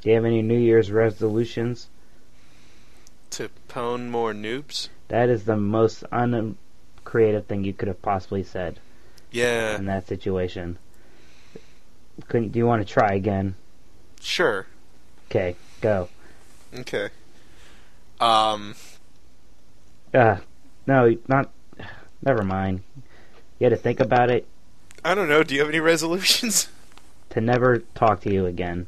Do you have any New Year's resolutions? To pwn more noobs? That is the most uncreative thing you could have possibly said. Yeah. In that situation. Do you want to try again? Sure. Okay, go. Okay. No, not... Never mind. You had to think about it. I don't know. Do you have any resolutions? To never talk to you again.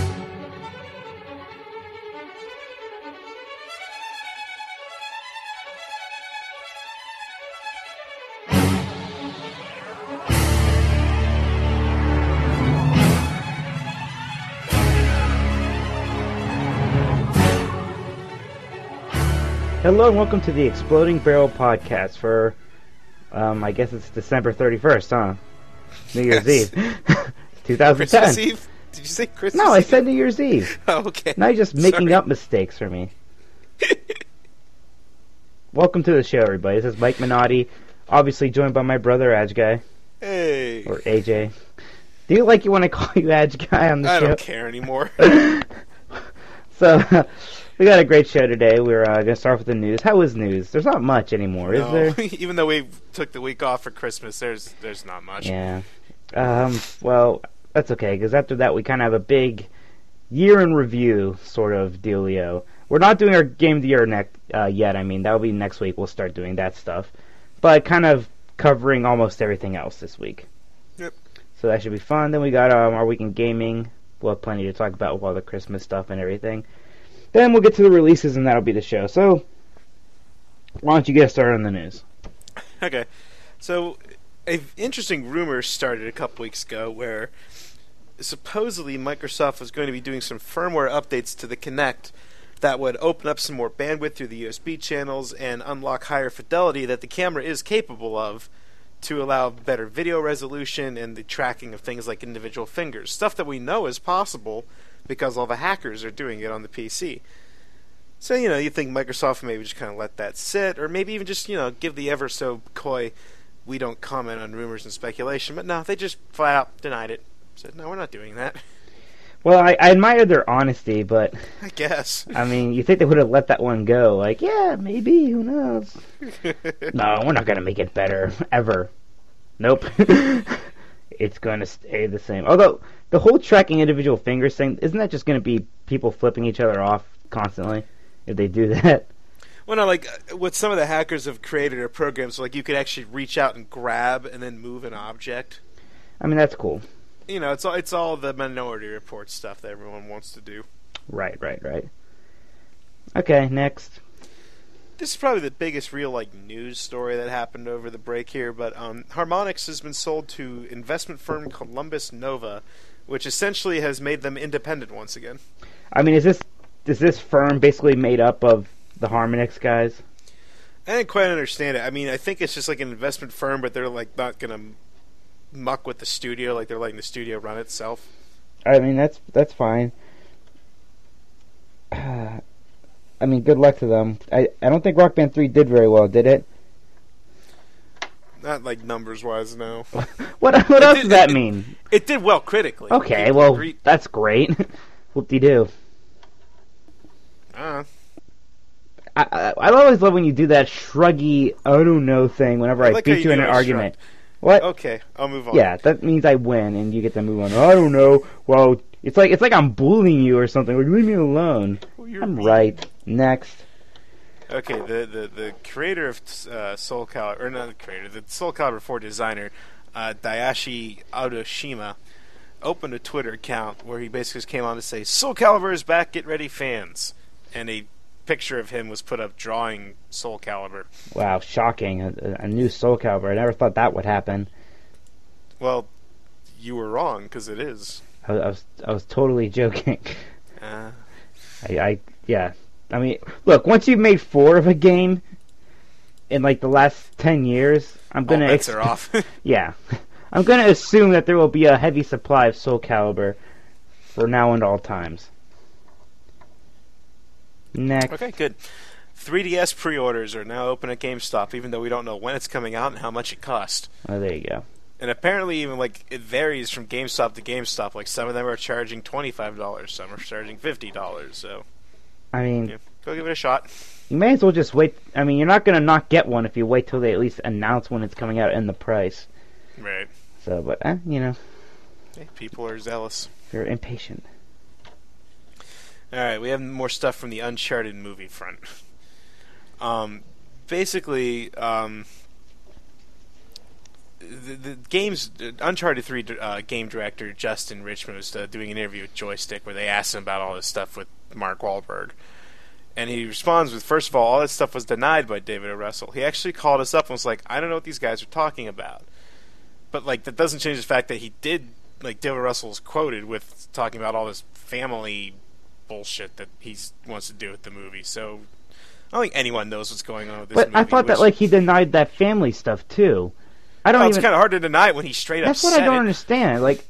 Hello and welcome to the Exploding Barrel Podcast for, I guess it's December 31st, huh? New Year's Eve. 2010. Christmas Eve? Did you say Christmas Eve? No, I said New Year's Eve. Oh, okay. Now you're just making up mistakes for me. Welcome to the show, everybody. This is Mike Minotti, obviously joined by my brother, Ajguy. Hey. Or AJ. Do you like you want to call you Ajguy on the show? I don't care anymore. So, we got a great show today. We're going to start with the news. How is news? There's not much anymore, is there? Even though we took the week off for Christmas, there's not much. Yeah. Well, that's okay, because after that we kind of have a big year in review sort of dealio. We're not doing our Game of the Year yet. I mean, that'll be next week. We'll start doing that stuff. But kind of covering almost everything else this week. Yep. So that should be fun. Then we got our week in gaming. We'll have plenty to talk about with all the Christmas stuff and everything. Then we'll get to the releases, and that'll be the show. So, why don't you get started on the news? Okay. So, an interesting rumor started a couple weeks ago where supposedly Microsoft was going to be doing some firmware updates to the Kinect that would open up some more bandwidth through the USB channels and unlock higher fidelity that the camera is capable of to allow better video resolution and the tracking of things like individual fingers. Stuff that we know is possible because all the hackers are doing it on the PC. So, you think Microsoft maybe just kind of let that sit, or maybe even just, give the ever so coy, we don't comment on rumors and speculation. But no, they just flat out denied it. Said, no, we're not doing that. Well, I admire their honesty, but... I guess. I mean, you think they would have let that one go. Like, yeah, maybe, who knows? No, we're not going to make it better, ever. Nope. It's going to stay the same. Although, the whole tracking individual fingers thing, isn't that just going to be people flipping each other off constantly if they do that? Well, no, like, what some of the hackers have created are programs like you could actually reach out and grab and then move an object. I mean, that's cool. It's all the Minority Report stuff that everyone wants to do. Right. Okay, next. This is probably the biggest real news story that happened over the break here, but Harmonix has been sold to investment firm Columbus Nova, which essentially has made them independent once again. I mean, is this firm basically made up of the Harmonix guys? I didn't quite understand it. I mean, I think it's just like an investment firm, but they're not going to muck with the studio, like they're letting the studio run itself. I mean, that's fine. I mean, good luck to them. I don't think Rock Band 3 did very well, did it? Not numbers-wise, no. What else does that mean? It did well critically. Okay, well, that's great. Whoop-de-doo. I always love when you do that shruggy, I don't know thing whenever I beat you in an argument. Shrug. What? Okay, I'll move on. Yeah, that means I win, and you get to move on. I don't know. Well, it's like I'm bullying you or something. Like, leave me alone. I'm mean. Right. Next. Okay, the creator of Soul Calibur, or not the creator, the Soul Calibur 4 designer, Daishi Aoshima, opened a Twitter account where he basically just came on to say, Soul Calibur is back, get ready fans. And a picture of him was put up drawing Soul Calibur. Wow, shocking. A new Soul Calibur. I never thought that would happen. Well, you were wrong, because it is. I was totally joking. Yeah. I mean, look, once you've made 4 of a game in the last 10 years, I'm gonna... All bets are off. Yeah. I'm gonna assume that there will be a heavy supply of Soul Calibur for now and all times. Next. Okay, good. 3DS pre-orders are now open at GameStop, even though we don't know when it's coming out and how much it cost. Oh, there you go. And apparently, even like it varies from GameStop to GameStop. Like some of them are charging $25, some are charging $50. So, I mean, yeah, go give it a shot. you may as well just wait. I mean, you're not going to not get one if you wait till they at least announce when it's coming out and the price. Right. So, but you know, Hey, people are zealous. you're impatient. All right, we have more stuff from the Uncharted movie front. Basically, the game's Uncharted 3 game director Justin Richmond was doing an interview with Joystick where they asked him about all this stuff with Mark Wahlberg. And he responds with, first of all that stuff was denied by David O. Russell. He actually called us up and was like, I don't know what these guys are talking about. But, like, that doesn't change the fact that he did, like, David O. Russell's quoted with talking about all this family bullshit that he wants to do with the movie. So, I don't think anyone knows what's going on with this movie. But I thought that, like, he denied that family stuff, too. I don't It's kind of hard to deny it when he straight up That's said what I don't understand. Like,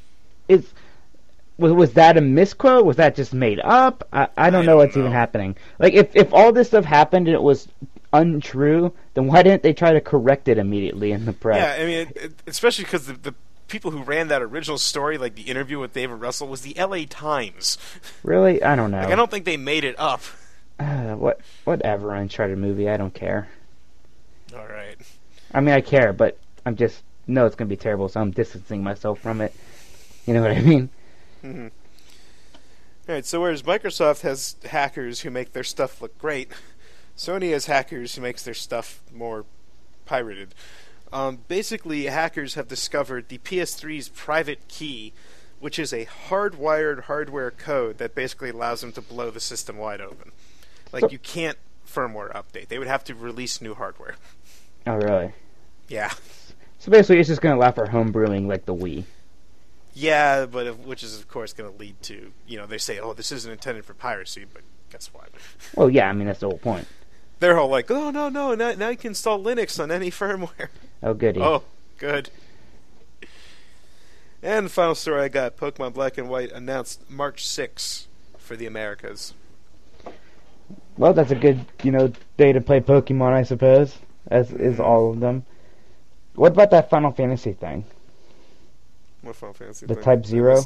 was that a misquote? Was that just made up? I don't know what's even happening. Like, if all this stuff happened and it was untrue, then why didn't they try to correct it immediately in the press? Yeah, I mean, especially because the people who ran that original story, like the interview with David Russell, was the L.A. Times. Really? I don't know. Like, I don't think they made it up. Whatever, Uncharted movie. I don't care. All right. I mean, I care, but I'm just know it's going to be terrible, so I'm distancing myself from it. You know what I mean? Mm-hmm. All right, so whereas Microsoft has hackers who make their stuff look great, Sony has hackers who makes their stuff more pirated. Basically, hackers have discovered the PS3's private key, which is a hardwired hardware code that basically allows them to blow the system wide open. Like, you can't firmware update. They would have to release new hardware. Oh, really? Yeah. So basically, it's just going to allow for homebrewing like the Wii. Yeah, but which is, of course, going to lead to, they say, oh, this isn't intended for piracy, but guess what? Well, yeah, I mean, that's the whole point. They're all like, oh, no, now you can install Linux on any firmware. Oh, goody. Oh, good. And the final story I got, Pokemon Black and White announced March 6 for the Americas. Well, that's a good, day to play Pokemon, I suppose, as is all of them. What about that Final Fantasy thing? What Final Fantasy the thing? Type Zero?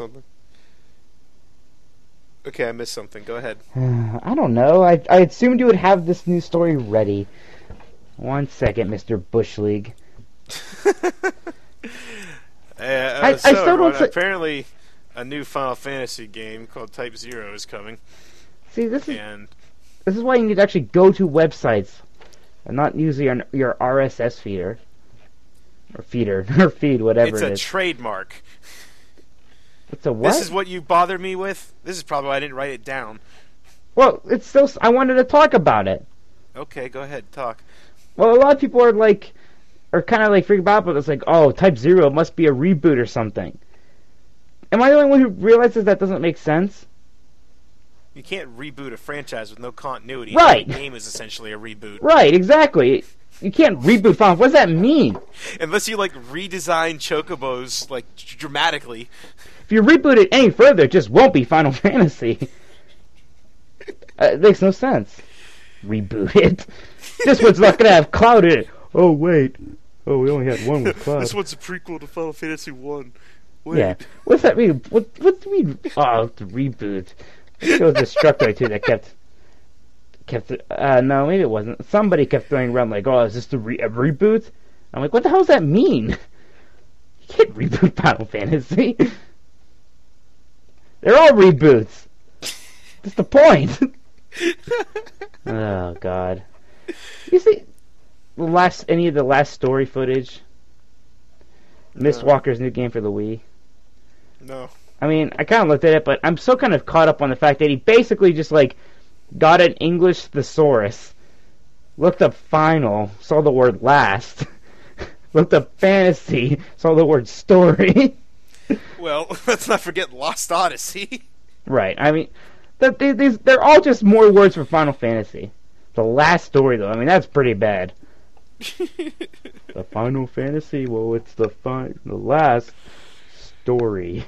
Okay, I missed something. Go ahead. I don't know. I assumed you would have this new story ready. 1 second, Mr. Bush League. I still don't apparently a new Final Fantasy game called Type Zero is coming. See, this is why you need to actually go to websites and not use your RSS feeder. Or feeder. Or feed, whatever it is. It's a trademark. It's a what? This is what you bother me with? This is probably why I didn't write it down. Well, it's still... I wanted to talk about it. Okay, go ahead, talk. Well, a lot of people are kind of freaking out, but it's like, oh, Type Zero must be a reboot or something. Am I the only one who realizes that doesn't make sense? You can't reboot a franchise with no continuity. Right. The game is essentially a reboot. Right, exactly. You can't reboot Final. What does that mean? Unless you redesign Chocobos dramatically. If you reboot it any further, it just won't be Final Fantasy. It makes no sense. Reboot it. This one's not gonna have Cloud in it. Oh wait. Oh, we only had one with Cloud. This one's a prequel to Final Fantasy 1. Wait. Yeah. What's that mean? What do you mean? Oh, the reboot. It was Destructoid too that kept. No, maybe it wasn't. Somebody kept throwing around oh, is this a reboot? I'm like, what the hell does that mean? You can't reboot Final Fantasy. They're all reboots. That's the point. Oh God. You see, any of the last story footage? Mistwalker's new game for the Wii. No. I mean, I kind of looked at it, but I'm so kind of caught up on the fact that he basically just got an English thesaurus, looked up final, saw the word last, looked up fantasy, saw the word story. Well, let's not forget Lost Odyssey. Right. I mean, they're all just more words for Final Fantasy. The last story, though, I mean, that's pretty bad. The Final Fantasy, well, it's the last story.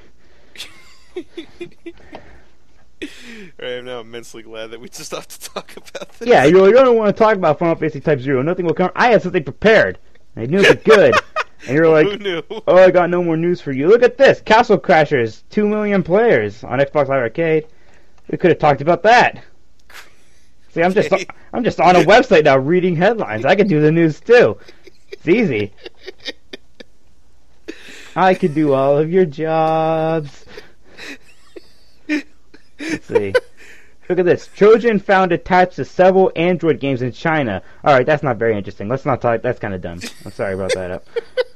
I'm now immensely glad that we just have to talk about this. Yeah, you're I don't want to talk about Final Fantasy Type Zero. Nothing will come. I had something prepared. I knew it was good. And you're like, who knew? oh, I got no more news for you. Look at this. Castle Crashers, 2 million players on Xbox Live Arcade. We could have talked about that. See, I'm just on a website now reading headlines. I could do the news too. It's easy. I could do all of your jobs. Let's see. Look at this. Trojan found attached to several Android games in China. Alright, that's not very interesting. Let's not talk. That's kind of dumb. I'm sorry about that.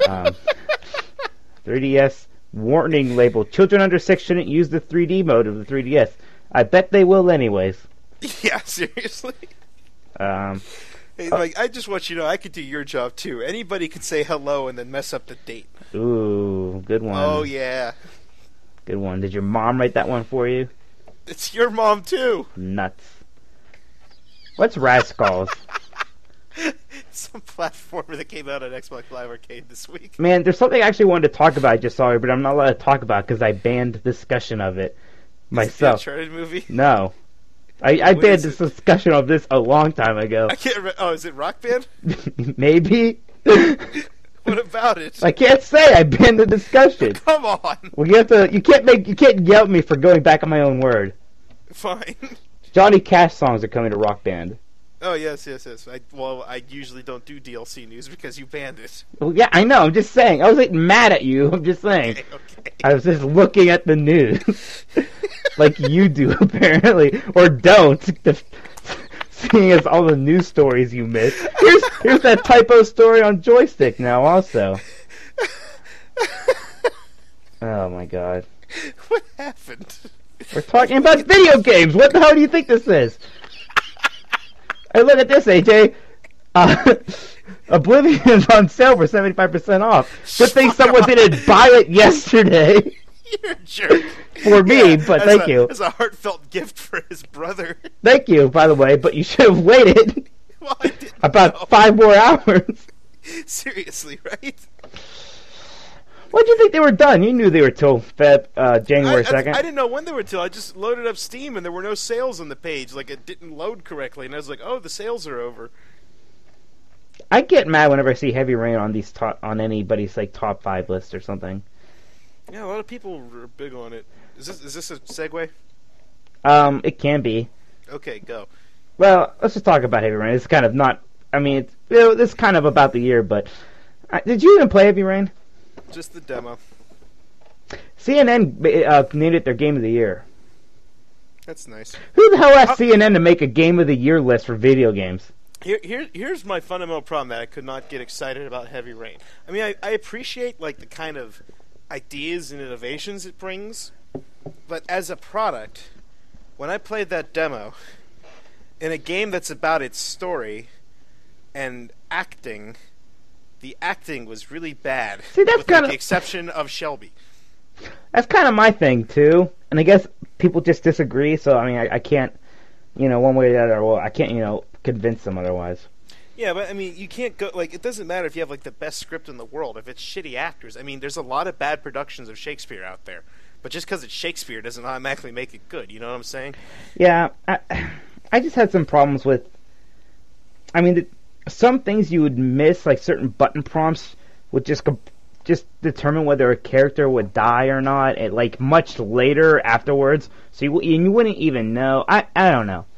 3DS warning label. Children under 6 shouldn't use the 3D mode of the 3DS. I bet they will anyways. Yeah, seriously. Hey, I just want you to know I could do your job too. Anybody could say hello and then mess up the date. Ooh, good one. Oh yeah. Good one. Did your mom write that one for you? It's your mom too. Nuts. What's Rascals? Some platformer that came out on Xbox Live Arcade this week. Man, there's something I actually wanted to talk about. I just saw it, but I'm not allowed to talk about because I banned discussion of it myself. Is it the Uncharted movie? No. I banned this discussion of this a long time ago. I can't remember. Oh, is it Rock Band? Maybe. What about it? I can't say. I banned the discussion. Come on. Well, you can't yell at me for going back on my own word. Fine. Johnny Cash songs are coming to Rock Band. Oh yes. I usually don't do DLC news because you banned it. Well, yeah, I know. I'm just saying. I wasn't mad at you. I'm just saying. Okay. I was just looking at the news, like you do apparently, or don't. Seeing as all the news stories you miss. Here's that typo story on Joystick now. Also. Oh my god. What happened? We're talking about video games. What the hell do you think this is? Hey, look at this, AJ. Oblivion's on sale for 75% off. Good thing someone didn't buy it yesterday. You're a jerk. For me, but thank you. As a heartfelt gift for his brother. Thank you, by the way, but you should have waited Well, I didn't about know. 5 more hours. Seriously, right? What do you think they were done? You knew they were till January 2nd. I didn't know when they were till. I just loaded up Steam and there were no sales on the page. Like, it didn't load correctly. And I was like, oh, the sales are over. I get mad whenever I see Heavy Rain on these on anybody's like top 5 list or something. Yeah, a lot of people are big on it. Is this a segue? It can be. Okay, go. Well, let's just talk about Heavy Rain. It's kind of not. I mean, it's kind of about the year, but did you even play Heavy Rain? Just the demo. CNN named it their Game of the Year. That's nice. Who the hell asked CNN to make a Game of the Year list for video games? Here's my fundamental problem that I could not get excited about Heavy Rain. I mean, I appreciate like the kind of ideas and innovations it brings, but as a product, when I played that demo in a game that's about its story and acting, the acting was really bad. See, that's with kind of the exception of Shelby. That's kind of my thing too, and I guess people just disagree. So I mean, I can't, one way or the other. Well, I can't, convince them otherwise. Yeah, but I mean, you can't go like it doesn't matter if you have like the best script in the world if it's shitty actors. I mean, there's a lot of bad productions of Shakespeare out there, but just because it's Shakespeare doesn't automatically make it good. You know what I'm saying? Yeah, I just had some problems with. I mean, some things you would miss, like certain button prompts, would just determine whether a character would die or not, at like much later afterwards. So you wouldn't even know. I don't know.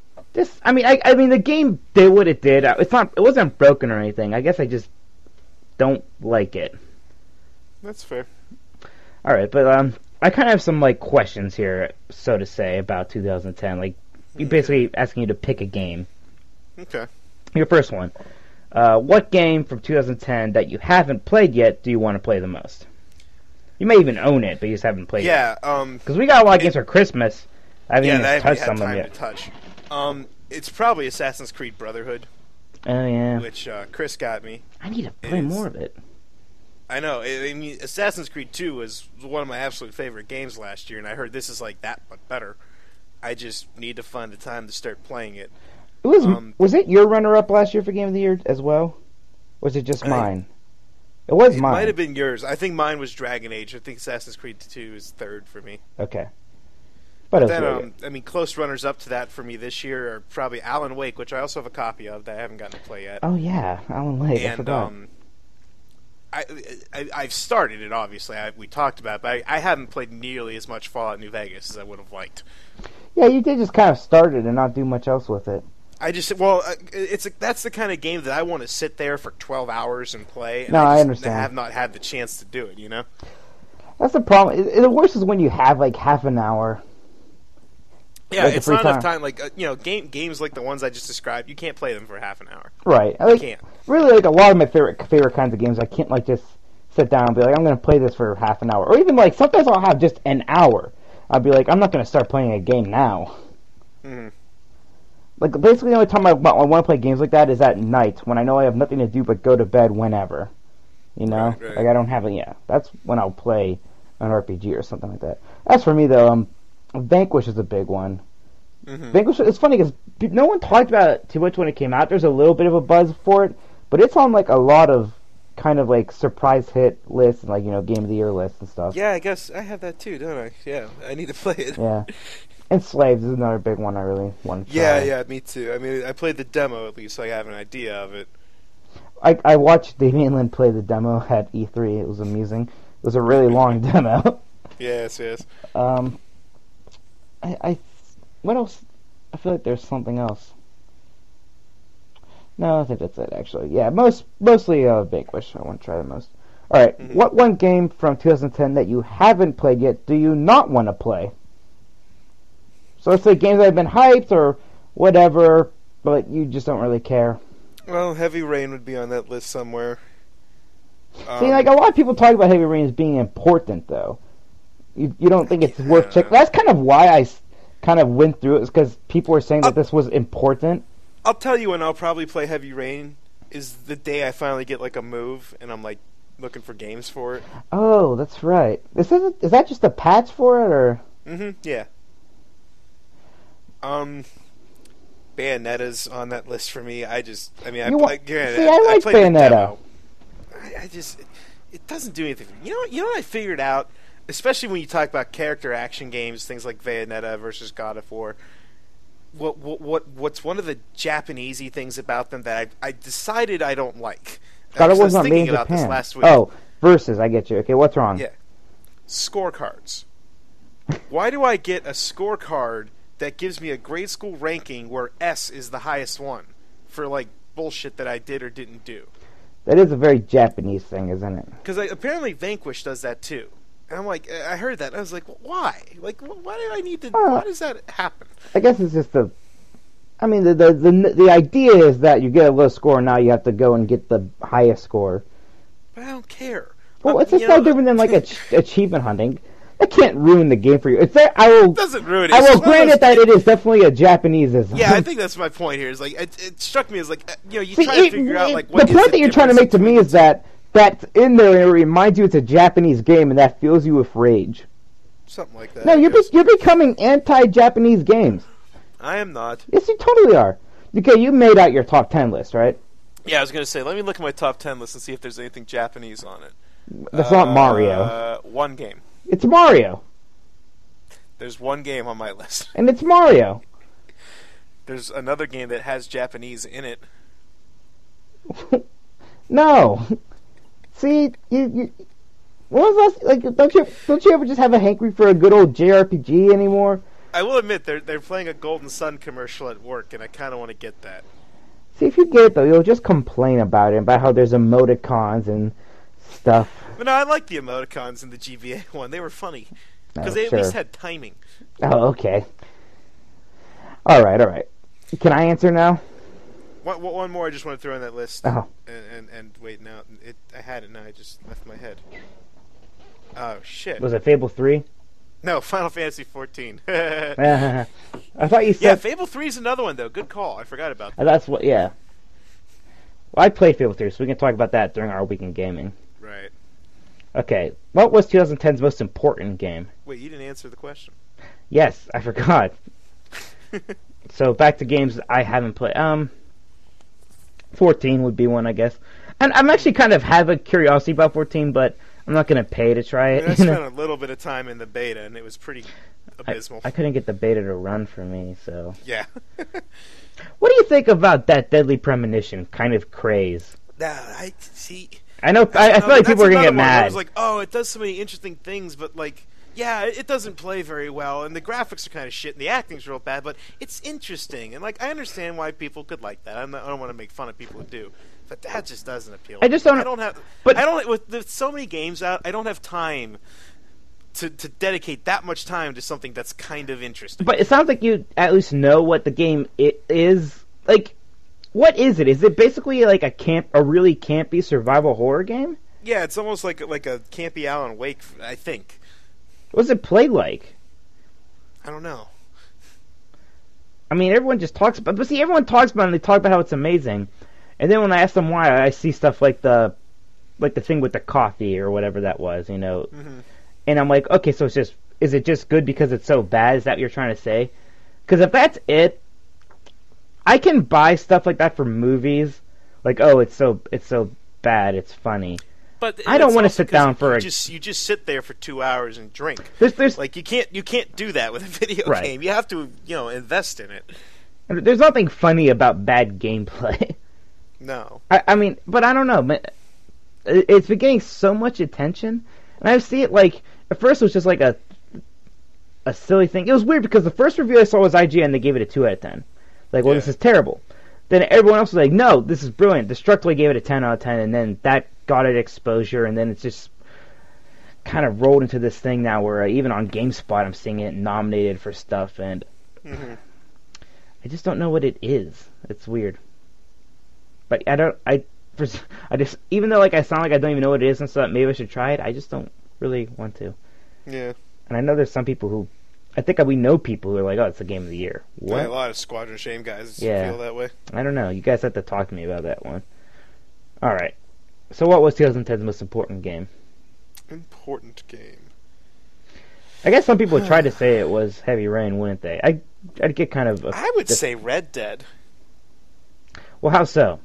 I mean, the game did what it did. It wasn't broken or anything. I guess I just don't like it. That's fair. All right, but I kind of have some like questions here, so to say, about 2010. Like, basically asking you to pick a game. Okay. Your first one. What game from 2010 that you haven't played yet do you want to play the most? You may even own it, but you just haven't played it. Yeah. Because we got a lot of games for Christmas. I haven't even that touched had some of them time yet. to touch. It's probably Assassin's Creed Brotherhood, Oh yeah. which Chris got me. I need to play more of it. I know. I mean, Assassin's Creed 2 was one of my absolute favorite games last year, and I heard this is like that, but better. I just need to find the time to start playing it. It was it your runner-up last year for Game of the Year as well? Or was it just mine? It was mine. It might have been yours. I think mine was Dragon Age. I think Assassin's Creed 2 is third for me. Okay. But then, I mean, close runners up to that for me this year are probably Alan Wake, which I also have a copy of that I haven't gotten to play yet. Oh yeah, Alan Wake. I And forgot. I've started it, obviously. We talked about it, but I haven't played nearly as much Fallout New Vegas as I would have liked. Yeah, you did just kind of start it and not do much else with it. That's the kind of game that I want to sit there for 12 hours and play. And I just understand. have not had the chance to do it, you know? That's the problem. The worst is when you have like half an hour. Yeah, like it's not enough time. Like games like the ones I just described, you can't play them for half an hour. Right. You can't. Really, like a lot of my favorite kinds of games, I can't like just sit down and be like, I'm going to play this for half an hour, or even like sometimes I'll have just an hour. I'll be like, I'm not going to start playing a game now. Mm-hmm. Like basically, the only time I want to play games like that is at night when I know I have nothing to do but go to bed whenever. You know, right. like I don't have that's when I'll play an RPG or something like that. As for me though, Vanquish is a big one. Mm-hmm. Vanquish, it's funny because no one talked about it too much when it came out. There's a little bit of a buzz for it, but it's on like a lot of kind of like surprise hit lists and like Game of the Year lists and stuff. Yeah, I guess I have that too, don't I? Yeah, I need to play it. Yeah. Enslaved is another big one I really want to try. Yeah, me too. I mean, I played the demo at least, so I have an idea of it. I watched Damian Lin play the demo at E3. It was amusing. It was a really long demo. Yes. What else? I feel like there's something else. No, I think that's it, actually. Yeah, mostly Vanquish. I want to try the most. All right, Mm-hmm. What one game from 2010 that you haven't played yet do you not want to play? So let's say games that have been hyped or whatever, but you just don't really care. Well, Heavy Rain would be on that list somewhere. See, like a lot of people talk about Heavy Rain as being important, though. You don't think it's worth checking? That's kind of why I kind of went through it, is because people were saying that this was important. I'll tell you when I'll probably play Heavy Rain is the day I finally get like a move and I'm like looking for games for it. Oh, that's right. Is that just a patch for it, or? Mm-hmm. Yeah. Bayonetta's on that list for me. I like Bayonetta. demo. It doesn't do anything. You know what I figured out, especially when you talk about character action games, things like Bayonetta versus God of War. What's one of the Japanesey things about them that I decided I don't like? God of War's not made in about Japan. this last week. Oh, versus. I get you. Okay, what's wrong? Yeah, scorecards. Why do I get a scorecard that gives me a grade school ranking where S is the highest one for like bullshit that I did or didn't do? That is a very Japanese thing, isn't it? Because apparently Vanquish does that too. And I'm like, I heard that. And I was like, why? Like, why do I need to? Why does that happen? I guess it's just the idea is that you get a low score, now you have to go and get the highest score. But I don't care. Well, it's just no different than like achievement hunting. That can't ruin the game for you. It's that It doesn't ruin it. I will grant it that it is definitely a Japaneseism. Yeah, I think that's my point here. Is like it struck me as like you See, try to figure out like what the point that you're trying to make to me is that in there it reminds you it's a Japanese game and that fills you with rage. Something like that. No, you're becoming anti-Japanese games. I am not. Yes, you totally are. Okay, you made out your top 10 list, right? Yeah, I was going to say, let me look at my top 10 list and see if there's anything Japanese on it. That's not Mario. One game. It's Mario. There's one game on my list. And it's Mario. There's another game that has Japanese in it. No. See, you when was last, like don't you ever just have a hankering for a good old JRPG anymore? I will admit they're playing a Golden Sun commercial at work, and I kind of want to get that. See, if you get it though, you'll just complain about it, about how there's emoticons and stuff. But no, I like the emoticons in the GBA one. They were funny because they at least had timing. Oh, okay. All right. Can I answer now? One more I just want to throw on that list. Oh. And wait, now I had it, now I just left my head. Oh, shit. Was it Fable 3? No, Final Fantasy 14. I thought you said... Yeah, Fable 3 is another one, though. Good call. I forgot about that. That's what, yeah. Well, I played Fable 3, so we can talk about that during our weekend gaming. Right. Okay, what was 2010's most important game? Wait, you didn't answer the question. Yes, I forgot. So, back to games I haven't played. 14 would be one, I guess. And I'm actually kind of have a curiosity about 14, but I'm not going to pay to try it. I spent a little bit of time in the beta, and it was pretty abysmal. I couldn't get the beta to run for me, so... Yeah. What do you think about that Deadly Premonition kind of craze? Now, I see... I know. I feel like people are gonna get mad. I was like, oh, it does so many interesting things, but like, yeah, it doesn't play very well, and the graphics are kind of shit, and the acting's real bad, but it's interesting, and like, I understand why people could like that. I don't want to make fun of people who do, but that just doesn't appeal. I just don't. I don't have. But I don't. With so many games out, I don't have time to dedicate that much time to something that's kind of interesting. But it sounds like you at least know what the game is. Like, what is it? Is it basically like a really campy survival horror game? Yeah, it's almost like a campy Alan Wake, I think. What does it play like? I don't know. I mean, everyone just talks about, but see, everyone talks about it and they talk about how it's amazing. And then when I ask them why, I see stuff like the thing with the coffee or whatever that was, you know. Mm-hmm. And I'm like, okay, so is it just good because it's so bad? Is that what you're trying to say? Because if that's it, I can buy stuff like that for movies. Like, oh, it's so bad, it's funny. But I don't want to sit down for you just sit there for 2 hours and drink. There's like you can't do that with a video game. You have to invest in it. There's nothing funny about bad gameplay. No. I mean, but I don't know. It's been getting so much attention, and I see it like at first it was just like a silly thing. It was weird because the first review I saw was IGN. They gave it a 2 out of 10. Like, well, this is terrible. Then everyone else was like, no, this is brilliant. Destructoid gave it a 10 out of 10, and then that got it exposure, and then it's just kind of rolled into this thing now where even on GameSpot I'm seeing it nominated for stuff, and I just don't know what it is. It's weird. But I just, even though like I sound like I don't even know what it is and stuff, maybe I should try it, I just don't really want to. Yeah. And I know there's some people who, I think we know people who are like, oh, it's the game of the year. What? Yeah, a lot of Squadron Shame guys feel that way. I don't know. You guys have to talk to me about that one. All right. So what was 2010's most important game? Important game. I guess some people would try to say it was Heavy Rain, wouldn't they? I'd get kind of... I would say Red Dead. Well, how so?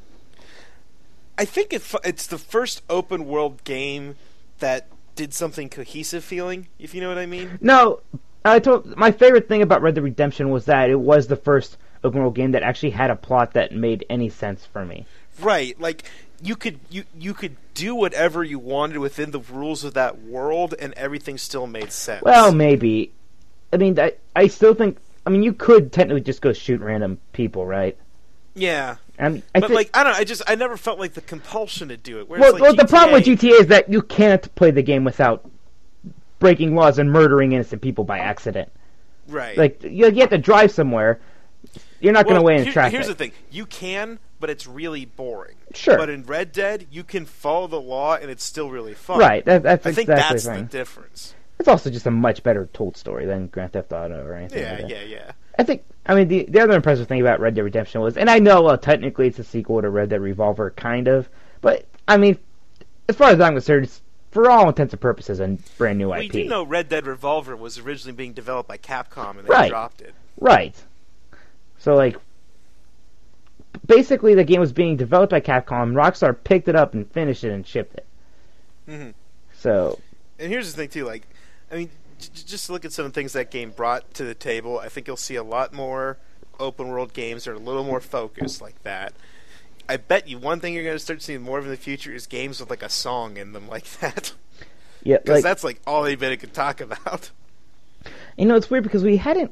I think it's the first open world game that did something cohesive feeling, if you know what I mean. No, my favorite thing about Red Dead Redemption was that it was the first open world game that actually had a plot that made any sense for me. Right, like you could do whatever you wanted within the rules of that world, and everything still made sense. Well, maybe. I mean, I still think. I mean, you could technically just go shoot random people, right? Yeah. I don't know. I never felt like the compulsion to do it. Well, the problem with GTA is that you can't play the game without breaking laws and murdering innocent people by accident. Right. Like you have to drive somewhere. You're not going to wait in traffic. Here's the thing: you can, but it's really boring. Sure. But in Red Dead, you can follow the law, and it's still really fun. Right. I think that's the difference. It's also just a much better told story than Grand Theft Auto or anything. Yeah. I mean, the other impressive thing about Red Dead Redemption was, and I know, well, technically it's a sequel to Red Dead Revolver, kind of, but, I mean, as far as I'm concerned, it's, for all intents and purposes, a brand new IP. We do know Red Dead Revolver was originally being developed by Capcom, and they dropped it. Right. So, like, basically the game was being developed by Capcom, Rockstar picked it up and finished it and shipped it. Mm-hmm. So... And here's the thing, too, like, I mean... Just look at some of the things that game brought to the table. I think you'll see a lot more open world games that are a little more focused like that. I bet you one thing you're going to start seeing more of in the future is games with like a song in them like that. Yeah, because that's like all anybody could talk about. You know, it's weird because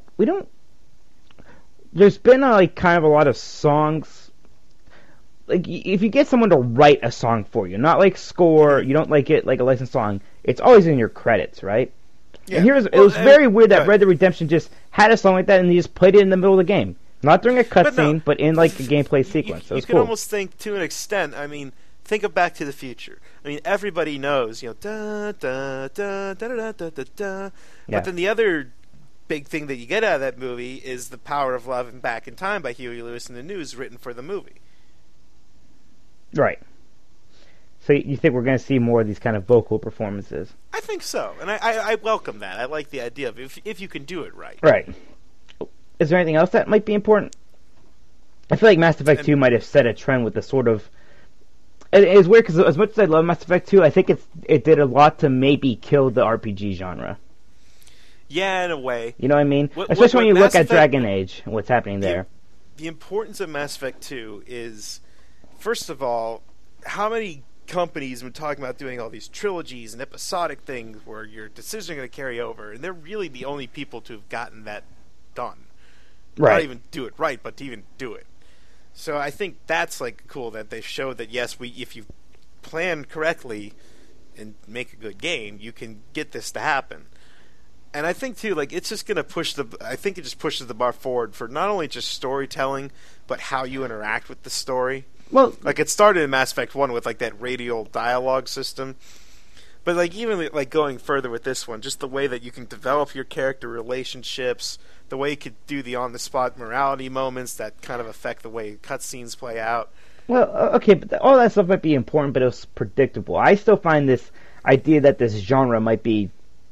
there's been like kind of a lot of songs. Like if you get someone to write a song for you, not like score, you don't like it like a licensed song. It's always in your credits, right? Yeah. And it was very weird that Red Dead Redemption just had a song like that and they just played it in the middle of the game. Not during a cutscene, but in like a gameplay sequence. You can almost think, to an extent, I mean, think of Back to the Future. I mean, everybody knows, da da da da da da da da. But then the other big thing that you get out of that movie is The Power of Love and Back in Time by Huey Lewis and the News, written for the movie. Right. So you think we're going to see more of these kind of vocal performances? I think so, and I welcome that. I like the idea of if you can do it right. Right. Is there anything else that might be important? I feel like Mass Effect 2 might have set a trend with the sort of... It's weird because as much as I love Mass Effect 2, I think it did a lot to maybe kill the RPG genre. Yeah, in a way. You know what I mean? Especially when you look at Dragon Age and what's happening there. The importance of Mass Effect 2 is, first of all, how many companies have been talking about doing all these trilogies and episodic things where your decisions are going to carry over, and they're really the only people to have gotten that done. Right. Not even do it right, but to even do it. So I think that's like cool that they showed that yes, if you plan correctly and make a good game, you can get this to happen. And I think too, like, it's just going to I think it just pushes the bar forward for not only just storytelling, but how you interact with the story. Well, Like, it started in Mass Effect 1 with, like, that radial dialogue system. But, like, even, like, going further with this one, just the way that you can develop your character relationships, the way you could do the on-the-spot morality moments that kind of affect the way cutscenes play out. well, okay, but all that stuff might be important, but it was predictable. I still find this idea that this genre might be,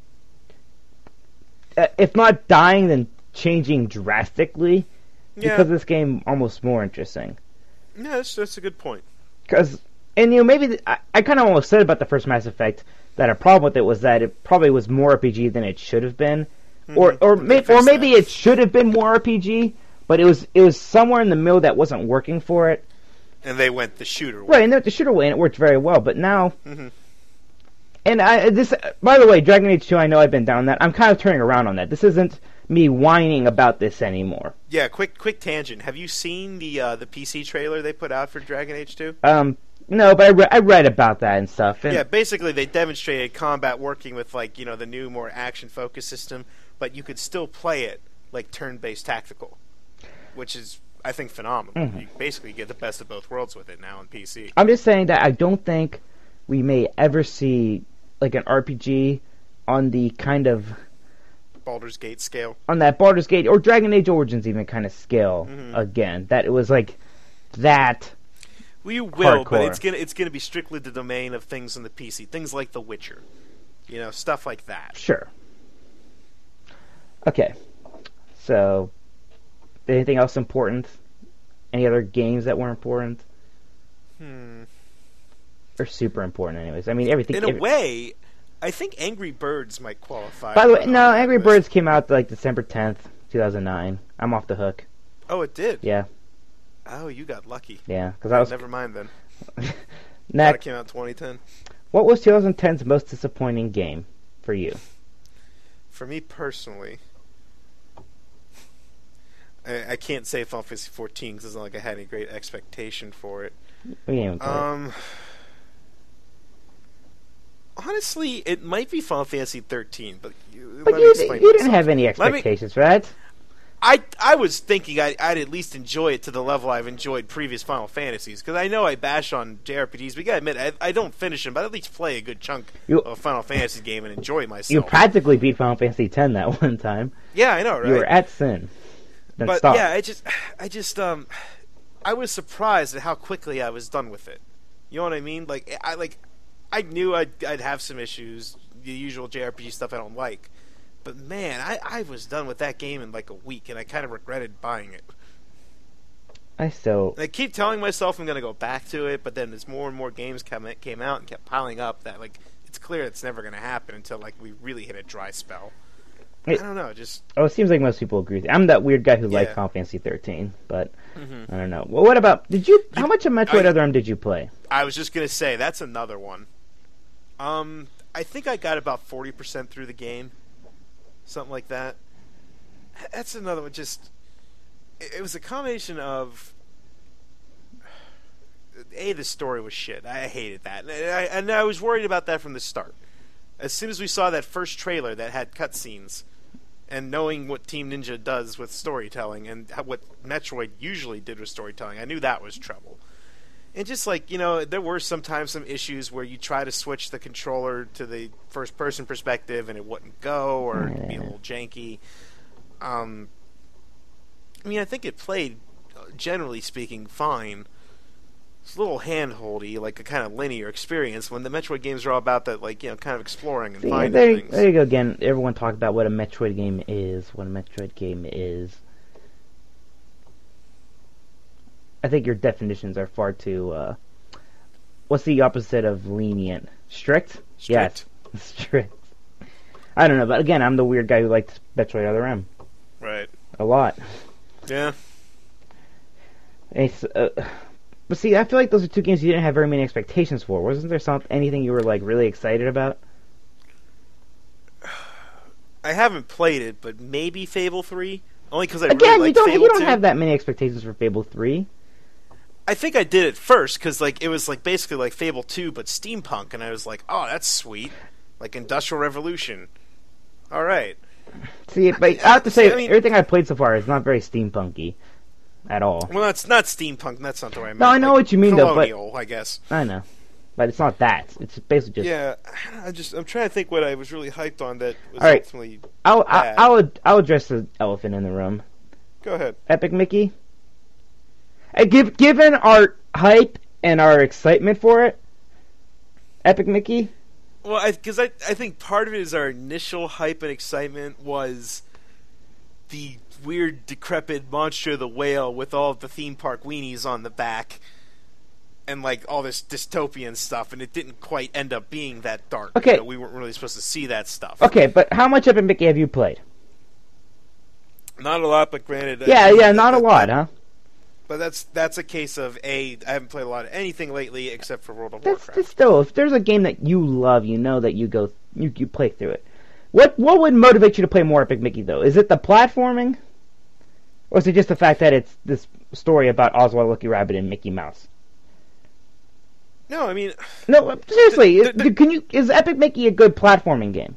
if not dying, then changing drastically, because this game almost more interesting. Yeah, that's a good point. Because, and maybe I kind of almost said about the first Mass Effect that a problem with it was that it probably was more RPG than it should have been, or maybe it should have been more RPG, but it was somewhere in the middle that wasn't working for it. And they went the shooter way. Right, and they went the shooter way, and it worked very well. But now, and this, by the way, Dragon Age 2, I know I've been down that. I'm kind of turning around on that. This isn't me whining about this anymore. Yeah, quick tangent. Have you seen the PC trailer they put out for Dragon Age 2? No, but I read about that and stuff. And yeah, basically they demonstrated combat working with, like, the new, more action-focused system, but you could still play it like turn-based tactical, which is, I think, phenomenal. You basically get the best of both worlds with it now on PC. I'm just saying that I don't think we may ever see like an RPG on the kind of Baldur's Gate scale. On that Baldur's Gate or Dragon Age Origins even kind of scale again. That it was like that. Well, you will, hardcore. but it's gonna be strictly the domain of things on the PC, things like The Witcher, stuff like that. Sure. Okay, so anything else important? Any other games that were important? Or super important, anyways. I mean, everything. In a way, I think Angry Birds might qualify. By the way, no, Angry Birds came out like December 10th, 2009. I'm off the hook. Oh, it did? Yeah. Oh, you got lucky. Yeah, because I was. Never mind then. Next, It came out in 2010. What was 2010's most disappointing game for you? For me personally, I can't say Final Fantasy 14 because it's not like I had any great expectation for it. Honestly, it might be Final Fantasy 13, but you didn't have any expectations for that. I was thinking I'd at least enjoy it to the level I've enjoyed previous Final Fantasies, because I know I bash on JRPGs, but you gotta admit, I don't finish them, but at least play a good chunk of a Final Fantasy game and enjoy myself. You practically beat Final Fantasy X that one time. Yeah, I know, right? You were at Sin. Then but stopped. yeah, I was surprised at how quickly I was done with it. You know what I mean? I knew I'd have some issues, the usual JRPG stuff I don't like. But man, I was done with that game in like a week, and I kind of regretted buying it. I keep telling myself I'm going to go back to it, but then as more and more games came out and kept piling up, that it's clear it's never going to happen until we really hit a dry spell. I don't know, just... Oh, it seems like most people agree. I'm that weird guy who liked Final Fantasy 13, but I don't know. Well, what about... How much of Metroid Other M did you play? I was just going to say, that's another one. I think I got about 40% through the game. Something like that. That's another one. It was a combination of the story was shit. I hated that, and I was worried about that from the start. As soon as we saw that first trailer that had cutscenes, and knowing what Team Ninja does with storytelling and what Metroid usually did with storytelling, I knew that was trouble. And just there were sometimes some issues where you try to switch the controller to the first-person perspective and it wouldn't go, or it'd be a little janky. I think it played, generally speaking, fine. It's a little hand-holdy, like a kind of linear experience, when the Metroid games are all about that, kind of exploring and finding things. There you go again. Everyone talked about what a Metroid game is, I think your definitions are far too, what's the opposite of lenient? Strict? Yes. Strict. I don't know, but again, I'm the weird guy who likes Metroid Other M. Right. A lot. Yeah. It's, But see, I feel like those are two games you didn't have very many expectations for. Wasn't there anything you were like really excited about? I haven't played it, but maybe Fable 3. Only because I Again, really liked Fable you don't 2. have that many expectations for Fable 3. I think I did it first because like it was like basically like Fable 2 but steampunk, and I was like, oh, that's sweet, like Industrial Revolution. All right. See, but I have to say, everything I've played so far is not very steampunky at all. Well, it's not steampunk. That's not the way I meant. No, I know what you mean, colonial, though. But I guess I know, but it's not that. It's basically just. Yeah, I'm trying to think what I was really hyped on that was all right. ultimately. I'll address the elephant in the room. Go ahead. Epic Mickey. Given our hype and our excitement for it, Epic Mickey. Well, because I think part of it is our initial hype and excitement was the weird, decrepit monster of the whale with all of the theme park weenies on the back and like all this dystopian stuff, and it didn't quite end up being that dark. Okay. We weren't really supposed to see that stuff. Okay, but how much Epic Mickey have you played? Not a lot, but granted. Yeah, not a lot, huh? But that's a case of I haven't played a lot of anything lately except for World of Warcraft. That's still, if there's a game that you love, you know that you play through it. What would motivate you to play more Epic Mickey though? Is it the platforming, or is it just the fact that it's this story about Oswald, Lucky Rabbit, and Mickey Mouse? No, I mean, no, seriously, is Epic Mickey a good platforming game?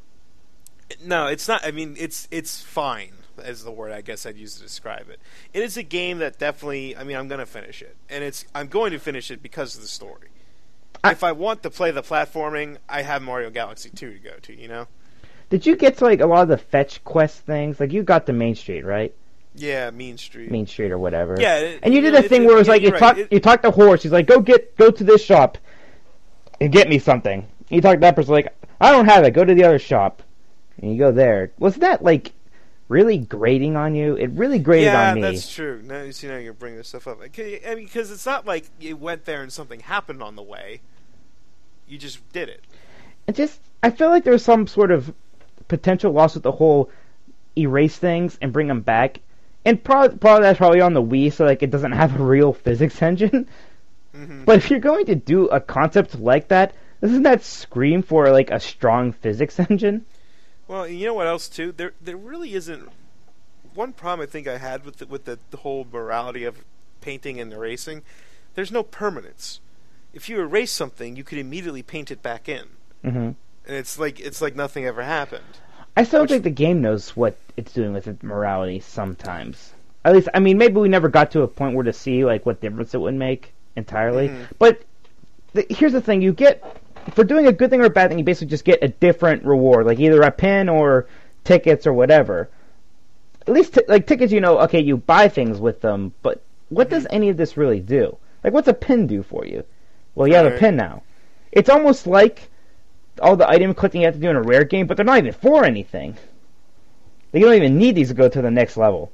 No, it's not. I mean, it's fine. Is the word I guess I'd use to describe it. It is a game that definitely. I mean, I'm going to finish it, and I'm going to finish it because of the story. If I want to play the platforming, I have Mario Galaxy 2 to go to. You know. Did you get to like a lot of the fetch quest things? Like you got to Main Street, right? Yeah, Mean Street. Mean Street or whatever. Yeah, and you did a thing where it was like you talk to Horse. He's like, go to this shop and get me something. You talk to that person like, I don't have it. Go to the other shop, and you go there. Was that like really grating on you? It really grated on me. Yeah, that's true. Now you're bringing this stuff up. I mean, because it's not like you went there and something happened on the way. You just did it. I feel like there's some sort of potential loss with the whole erase things and bring them back. And probably that's probably on the Wii, so like it doesn't have a real physics engine. Mm-hmm. But if you're going to do a concept like that, doesn't that scream for like a strong physics engine? Well, you know what else too? There really isn't. One problem I think I had with the whole morality of painting and erasing. There's no permanence. If you erase something, you could immediately paint it back in, Mm-hmm. and it's like nothing ever happened. I still don't think the game knows what it's doing with its morality sometimes. At least, I mean, maybe we never got to a point where to see like what difference it would make entirely. Mm-hmm. But here's the thing: you get, for doing a good thing or a bad thing, you basically just get a different reward, like either a pin or tickets or whatever. At least, like tickets, okay, you buy things with them, but what does any of this really do? Like, what's a pin do for you? Well, you have a pin now. It's almost like all the item collecting you have to do in a rare game, but they're not even for anything. You don't even need these to go to the next level.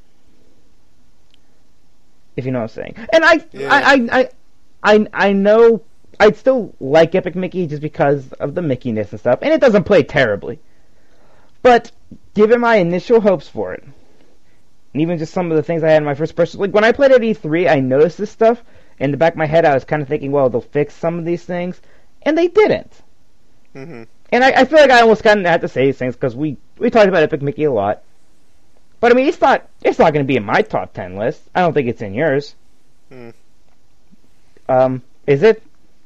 If you know what I'm saying. And I know I'd still like Epic Mickey just because of the Mickeyness and stuff, and it doesn't play terribly. But given my initial hopes for it, and even just some of the things I had in my first person, like when I played at E3, I noticed this stuff. In the back of my head, I was kind of thinking, well, they'll fix some of these things, and they didn't. Mm-hmm. And I feel like I almost kind of had to say these things because we talked about Epic Mickey a lot. But I mean, it's not going to be in my top 10 list. I don't think it's in yours. Is it?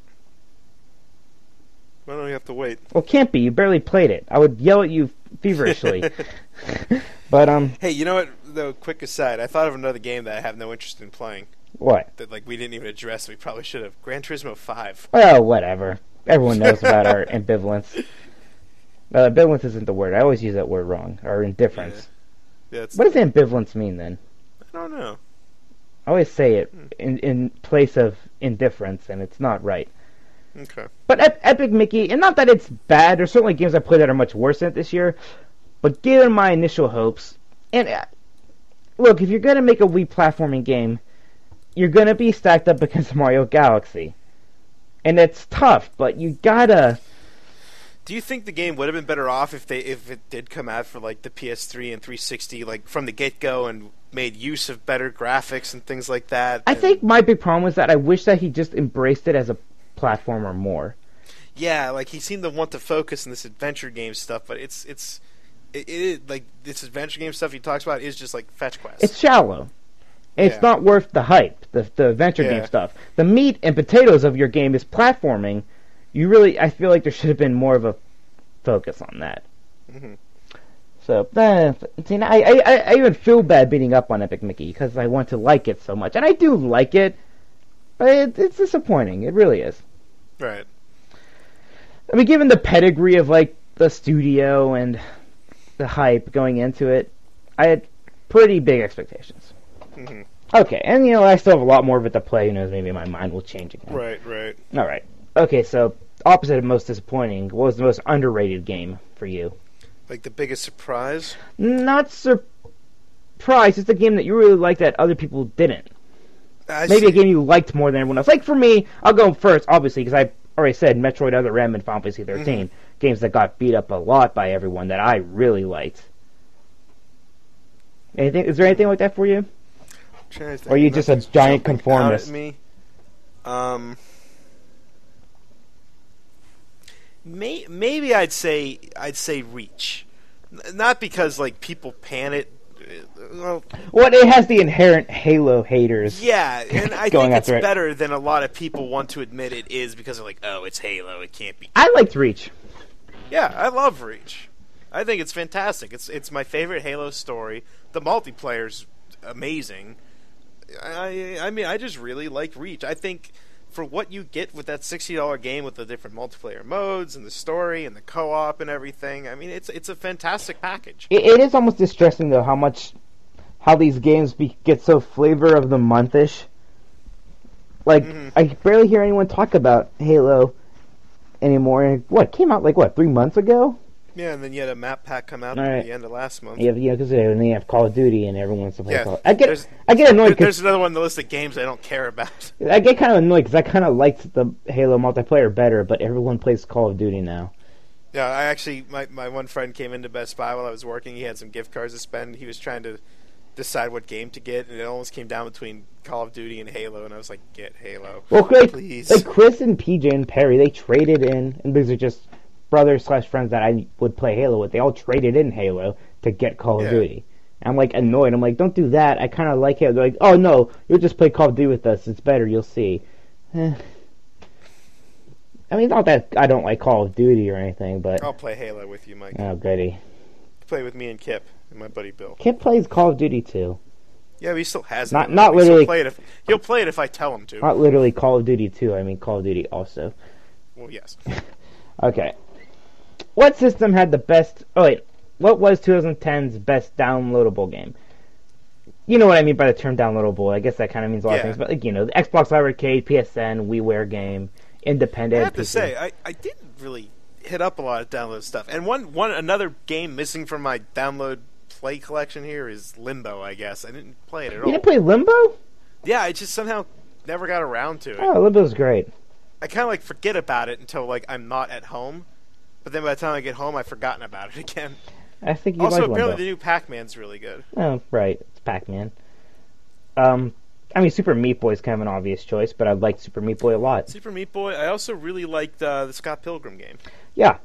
Why don't we have to wait? Well, it can't be. You barely played it. I would yell at you feverishly. But hey, you know what? Though, quick aside, I thought of another game that I have no interest in playing. What? That we didn't even address. We probably should have. Gran Turismo 5. Well, whatever. Everyone knows about our ambivalence. Ambivalence isn't the word. I always use that word wrong. Or indifference. Yeah, what does ambivalence mean then? I don't know. I always say it in place of indifference, and it's not right. Okay. But Epic Mickey, and not that it's bad. There's certainly games I played that are much worse than it this year. But given my initial hopes, and look, if you're going to make a Wii platforming game, you're going to be stacked up against Mario Galaxy. And it's tough, but you gotta Do you think the game would have been better off if it did come out for like the PS3 and 360, like from the get go, and made use of better graphics and things like that? I think my big problem was that I wish that he just embraced it as a platformer more. Yeah, like he seemed to want to focus on this adventure game stuff, but it is like this adventure game stuff he talks about is just like fetch quests. It's shallow. It's not worth the hype, the adventure game stuff. The meat and potatoes of your game is platforming. I feel like there should have been more of a focus on that. Mm-hmm. So, see, I even feel bad beating up on Epic Mickey because I want to like it so much. And I do like it, but it's disappointing. It really is. Right. I mean, given the pedigree of, like, the studio and the hype going into it, I had pretty big expectations. Mm-hmm. Okay, and, I still have a lot more of it to play. Who knows, maybe my mind will change again. Right. All right. Okay, so opposite of most disappointing, what was the most underrated game for you? Like the biggest surprise? Not surprise. It's a game that you really liked that other people didn't. Maybe a game you liked more than everyone else. Like for me, I'll go first, obviously, because I already said Metroid Other M and Final Fantasy 13. Mm-hmm. Games that got beat up a lot by everyone that I really liked. Is there anything like that for you? Or are you just a giant conformist? Maybe I'd say Reach, not because like people pan it. Well, it has the inherent Halo haters. Yeah, and I think it's better than a lot of people want to admit it is because they're like, oh, it's Halo, it can't be. I liked Reach. Yeah, I love Reach. I think it's fantastic. It's my favorite Halo story. The multiplayer's amazing. I mean, I just really like Reach. I think for what you get with that $60 game with the different multiplayer modes and the story and the co-op and everything, I mean, it's a fantastic package. It is almost distressing, though, how these games get so flavor of the month-ish. Like, I barely hear anyone talk about Halo anymore. What, came out, 3 months ago? Yeah, and then you had a map pack come out at the end of last month. Yeah, because then you have Call of Duty and everyone's to play Call of Duty. I get annoyed. There's another one on the list of games I don't care about. I get kind of annoyed because I kind of liked the Halo multiplayer better, but everyone plays Call of Duty now. Yeah, I actually, my one friend came into Best Buy while I was working. He had some gift cards to spend. He was trying to decide what game to get, and it almost came down between Call of Duty and Halo, and I was like, get Halo. Well, please. Like Chris and PJ and Perry, they traded in, and these are just brothers/friends that I would play Halo with. They all traded in Halo to get Call of Duty. I'm like annoyed. I'm like, don't do that. I kind of like Halo. They're like, oh no, you'll just play Call of Duty with us. It's better. You'll see. I mean, not that I don't like Call of Duty or anything, but I'll play Halo with you, Mike. Oh, goody. Play with me and Kip and my buddy Bill. Kip plays Call of Duty too. Yeah, but he still has it. Not literally. He'll play it if I tell him to. Not literally Call of Duty 2. I mean Call of Duty also. Well, yes. Okay. What system had the best... Oh, wait. What was 2010's best downloadable game? You know what I mean by the term downloadable. I guess that kind of means a lot of things. But, the Xbox Live Arcade, PSN, WiiWare game, independent... I have to say, I didn't really hit up a lot of download stuff. And another game missing from my download play collection here is Limbo, I guess. I didn't play it at all. You didn't play Limbo? Yeah, I just somehow never got around to it. Oh, Limbo's great. I kind of, forget about it until, I'm not at home. But then by the time I get home, I've forgotten about it again. I think you also, like apparently Limbo. the new Pac-Man's really good. Oh, right. It's Pac-Man. Super Meat Boy is kind of an obvious choice, but I liked Super Meat Boy a lot. Super Meat Boy. I also really liked the Scott Pilgrim game. Yeah.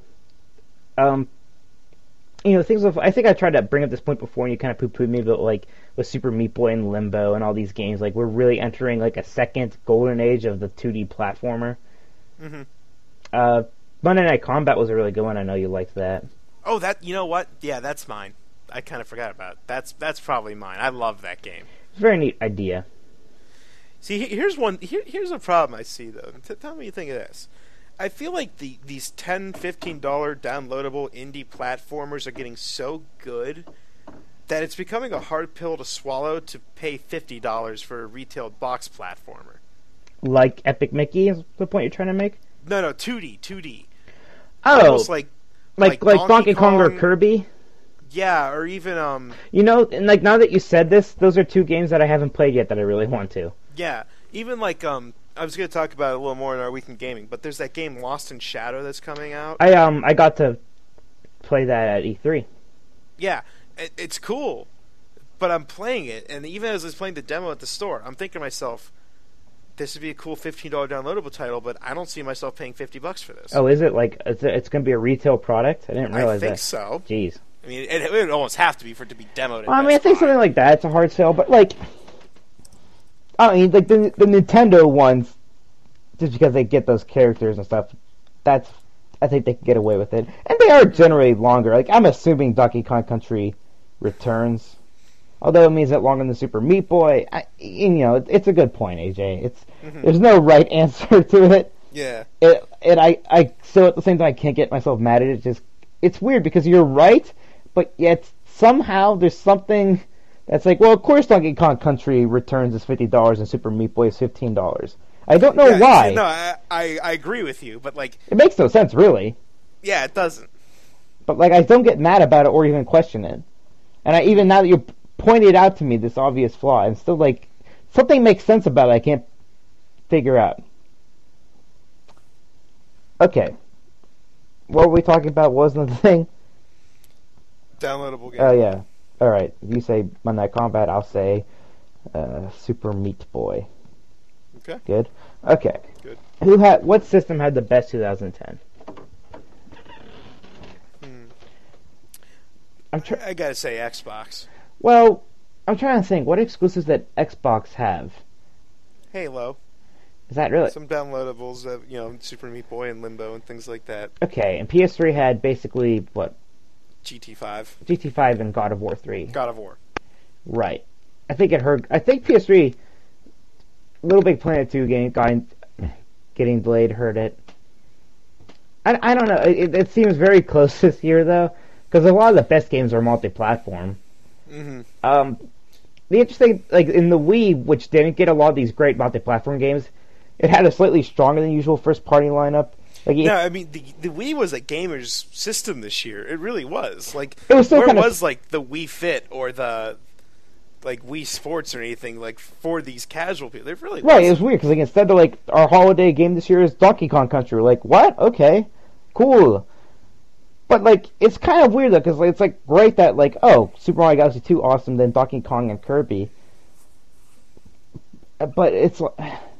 Things of... I think I tried to bring up this point before, and you kind of poo-pooed me, but, with Super Meat Boy and Limbo and all these games, we're really entering, a second golden age of the 2D platformer. Mm-hmm. Monday Night Combat was a really good one. I know you liked that. Oh, you know what? Yeah, that's mine. I kind of forgot about it. That's probably mine. I love that game. It's a very neat idea. See, here's a problem I see, though. Tell me what you think of this. I feel like these $10, $15 downloadable indie platformers are getting so good that it's becoming a hard pill to swallow to pay $50 for a retail box platformer. Like Epic Mickey is the point you're trying to make? No, 2D. Oh, almost like Donkey Kong or Kirby? Yeah, or even and now that you said this, those are two games that I haven't played yet that I really want to. Yeah, even I was going to talk about it a little more in our weekend gaming, but there's that game Lost in Shadow that's coming out. I got to play that at E3. Yeah, it's cool, but I'm playing it, and even as I was playing the demo at the store, I'm thinking to myself, this would be a cool $15 downloadable title, but I don't see myself paying $50 for this. Oh, is it? Like, it's going to be a retail product? I didn't realize that. I think so. Jeez. I mean, it would almost have to be for it to be demoed. Well, I mean, I think something like that, it's a hard sell, but, like, I mean, like, the Nintendo ones, just because they get those characters and stuff, I think they can get away with it. And they are generally longer. Like, I'm assuming Donkey Kong Country Returns, although it means that longer than Super Meat Boy. It's a good point, AJ. There's no right answer to it. Yeah. I still at the same time I can't get myself mad at it. It's weird because you're right, but yet somehow there's something that's like, well, of course Donkey Kong Country Returns is $50 and Super Meat Boy is $15. I don't know why. No, I agree with you, but like it makes no sense, really. Yeah, it doesn't. But like I don't get mad about it or even question it. And even now that you pointed out to me this obvious flaw, I'm still like something makes sense about it. I can't figure out. Okay, what were we talking about? What was the thing? Downloadable game. Oh yeah. All right. If you say Monday Night Combat, I'll say Super Meat Boy. Okay. Good. Okay. Good. What system had the best 2010? I gotta say Xbox. Well, I'm trying to think. What exclusives that Xbox have? Halo. Is that really? Some downloadables that, Super Meat Boy and Limbo and things like that. Okay, and PS3 had basically, what? GT5. GT5 and God of War 3. God of War. Right. I think PS3, Little Big Planet 2 getting delayed hurt it. I don't know. It seems very close this year, though, because a lot of the best games are multi-platform. Mm-hmm. The interesting, like, in the Wii, which didn't get a lot of these great multi-platform games, it had a slightly stronger than usual first-party lineup. Like, no, I mean, the Wii was a gamer's system this year. It really was. Like, it was still like, the Wii Fit or the, like, Wii Sports or anything, like, for these casual people. It really was. Right, it was weird, because, like, instead of, like, our holiday game this year is Donkey Kong Country. We're like, what? Okay, cool. But, like, it's kind of weird, though, because it's, like, great that, like, oh, Super Mario Galaxy 2, awesome, then Donkey Kong and Kirby. But it's like...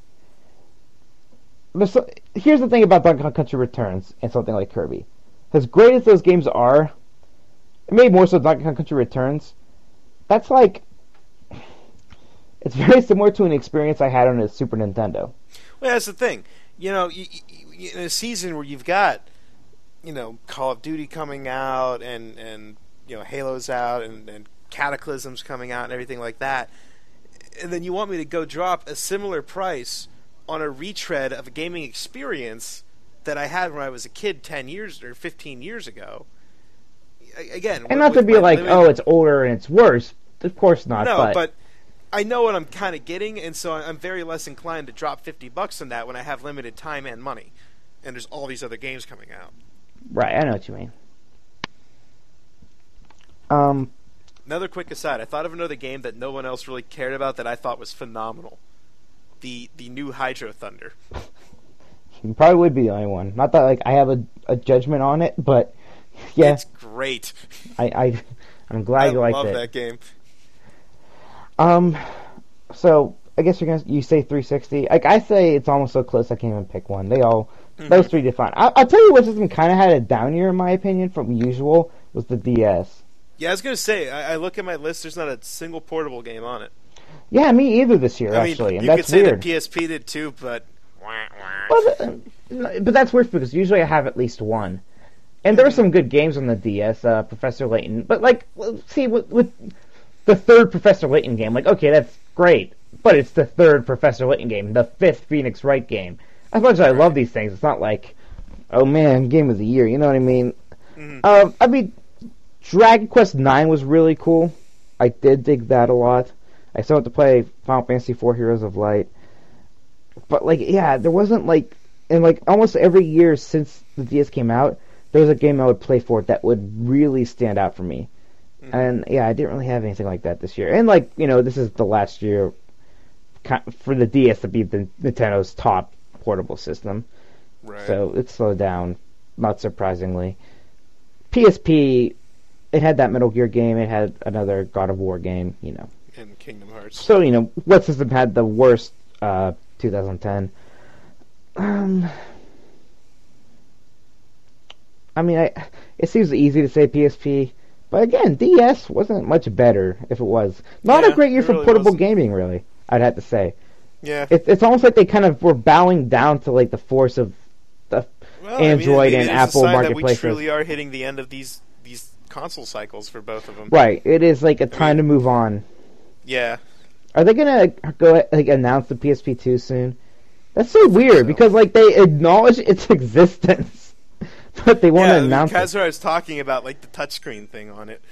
Here's the thing about Donkey Kong Country Returns and something like Kirby. As great as those games are, maybe more so Donkey Kong Country Returns, that's like... It's very similar to an experience I had on a Super Nintendo. Well, that's the thing. In a season where you've got, Call of Duty coming out and Halo's out and Cataclysm's coming out and everything like that, and then you want me to go drop a similar price on a retread of a gaming experience that I had when I was a kid 10 years or 15 years ago. Again, and not to be like, oh, it's older and it's worse. Of course not. No, but I know what I'm kind of getting, and so I'm very less inclined to drop $50 on that when I have limited time and money, and there's all these other games coming out. Right, I know what you mean. Another quick aside, I thought of another game that no one else really cared about that I thought was phenomenal. The new Hydro Thunder. You probably would be the only one. Not that I have a judgment on it, but yeah, it's great. I'm glad you liked it. I love that game. So I guess you say 360. Like I say, it's almost so close I can't even pick one. Those three define. I'll tell you what system kind of had a down year in my opinion from usual was the DS. Yeah, I was gonna say I look at my list. There's not a single portable game on it. Yeah, me either this year, actually. And that's weird. You could say that PSP did too, but... But that's weird because usually I have at least one. And there are some good games on the DS, Professor Layton. But, see, with the third Professor Layton game, okay, that's great. But it's the third Professor Layton game, the fifth Phoenix Wright game. As much as I love these things, it's not like, oh man, game of the year, you know what I mean? Mm-hmm. Dragon Quest IX was really cool. I did dig that a lot. I still have to play Final Fantasy IV Heroes of Light. But, there wasn't, in, almost every year since the DS came out, there was a game I would play for it that would really stand out for me. Mm-hmm. And, I didn't really have anything like that this year. And, this is the last year for the DS to be the Nintendo's top portable system. Right. So it slowed down, not surprisingly. PSP, it had that Metal Gear game, it had another God of War game, And Kingdom Hearts. So, what system had the worst 2010? It seems easy to say PSP, but again, DS wasn't much better, if it was. Not a great year for really portable wasn't. gaming, really, I'd have to say. Yeah. It's almost like they kind of were bowing down to, like, the force of the Android and Apple marketplaces. marketplaces. That we truly are hitting the end of these console cycles for both of them. Right, it is like a time to move on. Yeah. Are they gonna go announce the PSP 2 soon? That's so weird because they acknowledge its existence, but they want to announce it. That's what I was talking about, like the touchscreen thing on it.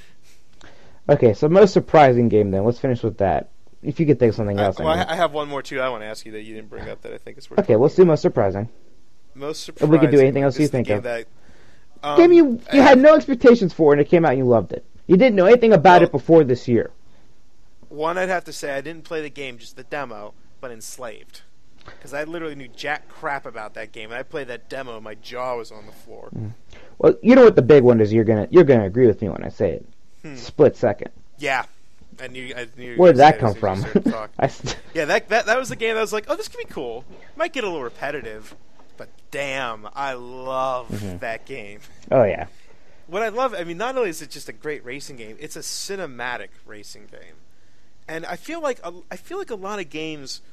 Okay, so most surprising game then. Let's finish with that. If you could think of something else. I have one more too. I want to ask you that you didn't bring up that I think is worth. Okay, let's do most surprising. Most surprising. If we could do anything else you think of. Game you had no expectations for, and it came out and you loved it. You didn't know anything about it before this year. One, I'd have to say I didn't play the game, just the demo, but Enslaved. Because I literally knew jack crap about that game, and I played that demo, and my jaw was on the floor. Well, you know what the big one is. You're gonna agree with me when I say it. Split Second. Yeah, I knew. Where did that come from? Yeah, that was the game that I was like, oh, this could be cool. Might get a little repetitive, but damn, I love that game. Oh yeah. What I love, not only is it just a great racing game, it's a cinematic racing game, and I feel like a lot of games.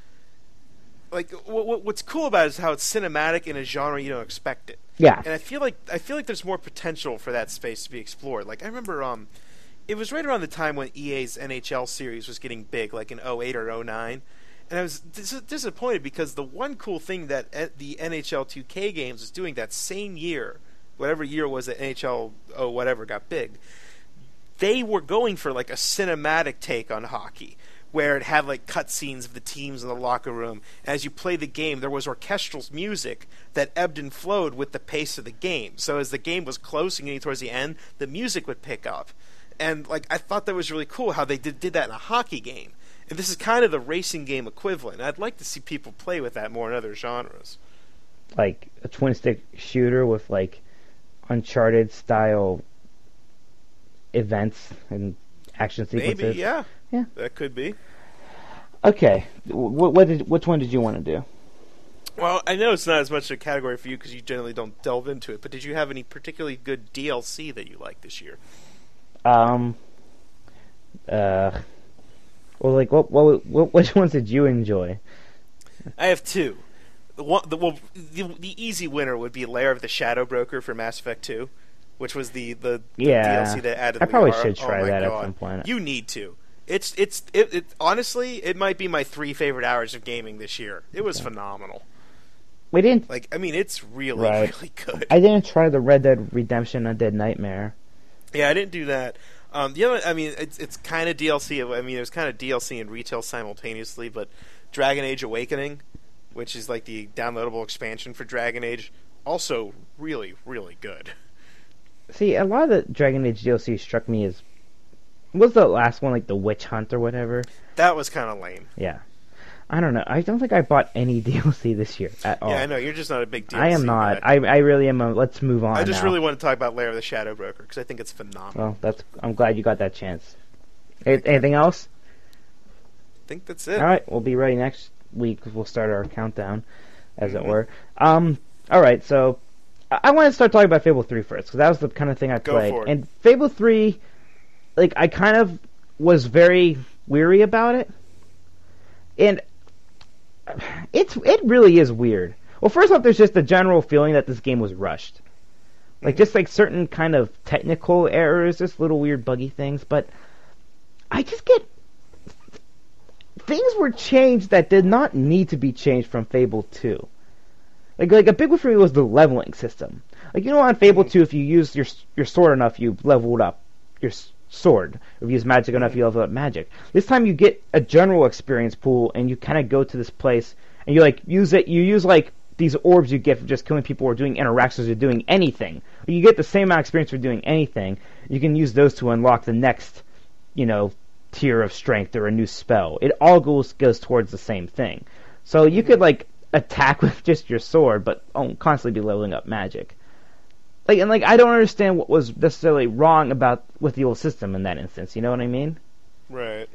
Like what's cool about it is how it's cinematic in a genre you don't expect it. Yeah. And I feel like there's more potential for that space to be explored. Like I remember, it was right around the time when EA's NHL series was getting big, like in 08 or 09. And I was disappointed because the one cool thing that the NHL 2K games was doing that same year, whatever year it was that NHL whatever got big, they were going for like a cinematic take on hockey, where it had like cutscenes of the teams in the locker room. And as you play the game, there was orchestral music that ebbed and flowed with the pace of the game. So as the game was close and getting towards the end, the music would pick up. And I thought that was really cool how they did that in a hockey game. And this is kind of the racing game equivalent. I'd like to see people play with that more in other genres. Like a twin stick shooter with like Uncharted style events and action sequences. Maybe, yeah. Yeah, that could be. Okay, which one did you want to do? Well, I know it's not as much a category for you because you generally don't delve into it. But did you have any particularly good DLC that you liked this year? Well, like which ones did you enjoy? I have two. The easy winner would be Lair of the Shadow Broker for Mass Effect 2, which was the DLC that added. I probably Liara. should try that God. at some point. You need to. It honestly, it might be my 3 favorite hours of gaming this year. It was phenomenal. We didn't it's really really good. I didn't try the Red Dead Redemption Undead Nightmare. Yeah, I didn't do that. The other, it's kind of DLC. It was kind of DLC and retail simultaneously. But Dragon Age Awakening, which is like the downloadable expansion for Dragon Age, also really really good. See, a lot of the Dragon Age DLC struck me as. What was the last one, like the Witch Hunt or whatever? That was kind of lame. Yeah. I don't know. I don't think I bought any DLC this year at all. Yeah, I know. You're just not a big DLC I am not. guy. I really am. Let's move on. I just now. really want to talk about Lair of the Shadow Broker because I think it's phenomenal. Well, I'm glad you got that chance. Anything else? I think that's it. All right. We'll be ready next week. We'll start our countdown, as it were. All right. So I want to start talking about Fable 3 first because that was the kind of thing I played. Go for it. And Fable 3... Like, I kind of was very weary about it. And it really is weird. Well, first off, there's just a general feeling that this game was rushed. Like, just like certain kind of technical errors, just little weird buggy things. But I just get... Things were changed that did not need to be changed from Fable 2. Like a big one for me was the leveling system. Like, on Fable 2, if you use your sword enough, you leveled up your sword. If you use magic enough, you level up magic. This time you get a general experience pool, and you kind of go to this place, and you use it. You use these orbs you get for just killing people or doing interactions or doing anything. You get the same amount of experience for doing anything. You can use those to unlock the next, tier tier of strength or a new spell. It all goes towards the same thing. So you could like attack with just your sword, but constantly be leveling up magic. Like I don't understand what was necessarily wrong with the old system in that instance. You know what I mean? Right.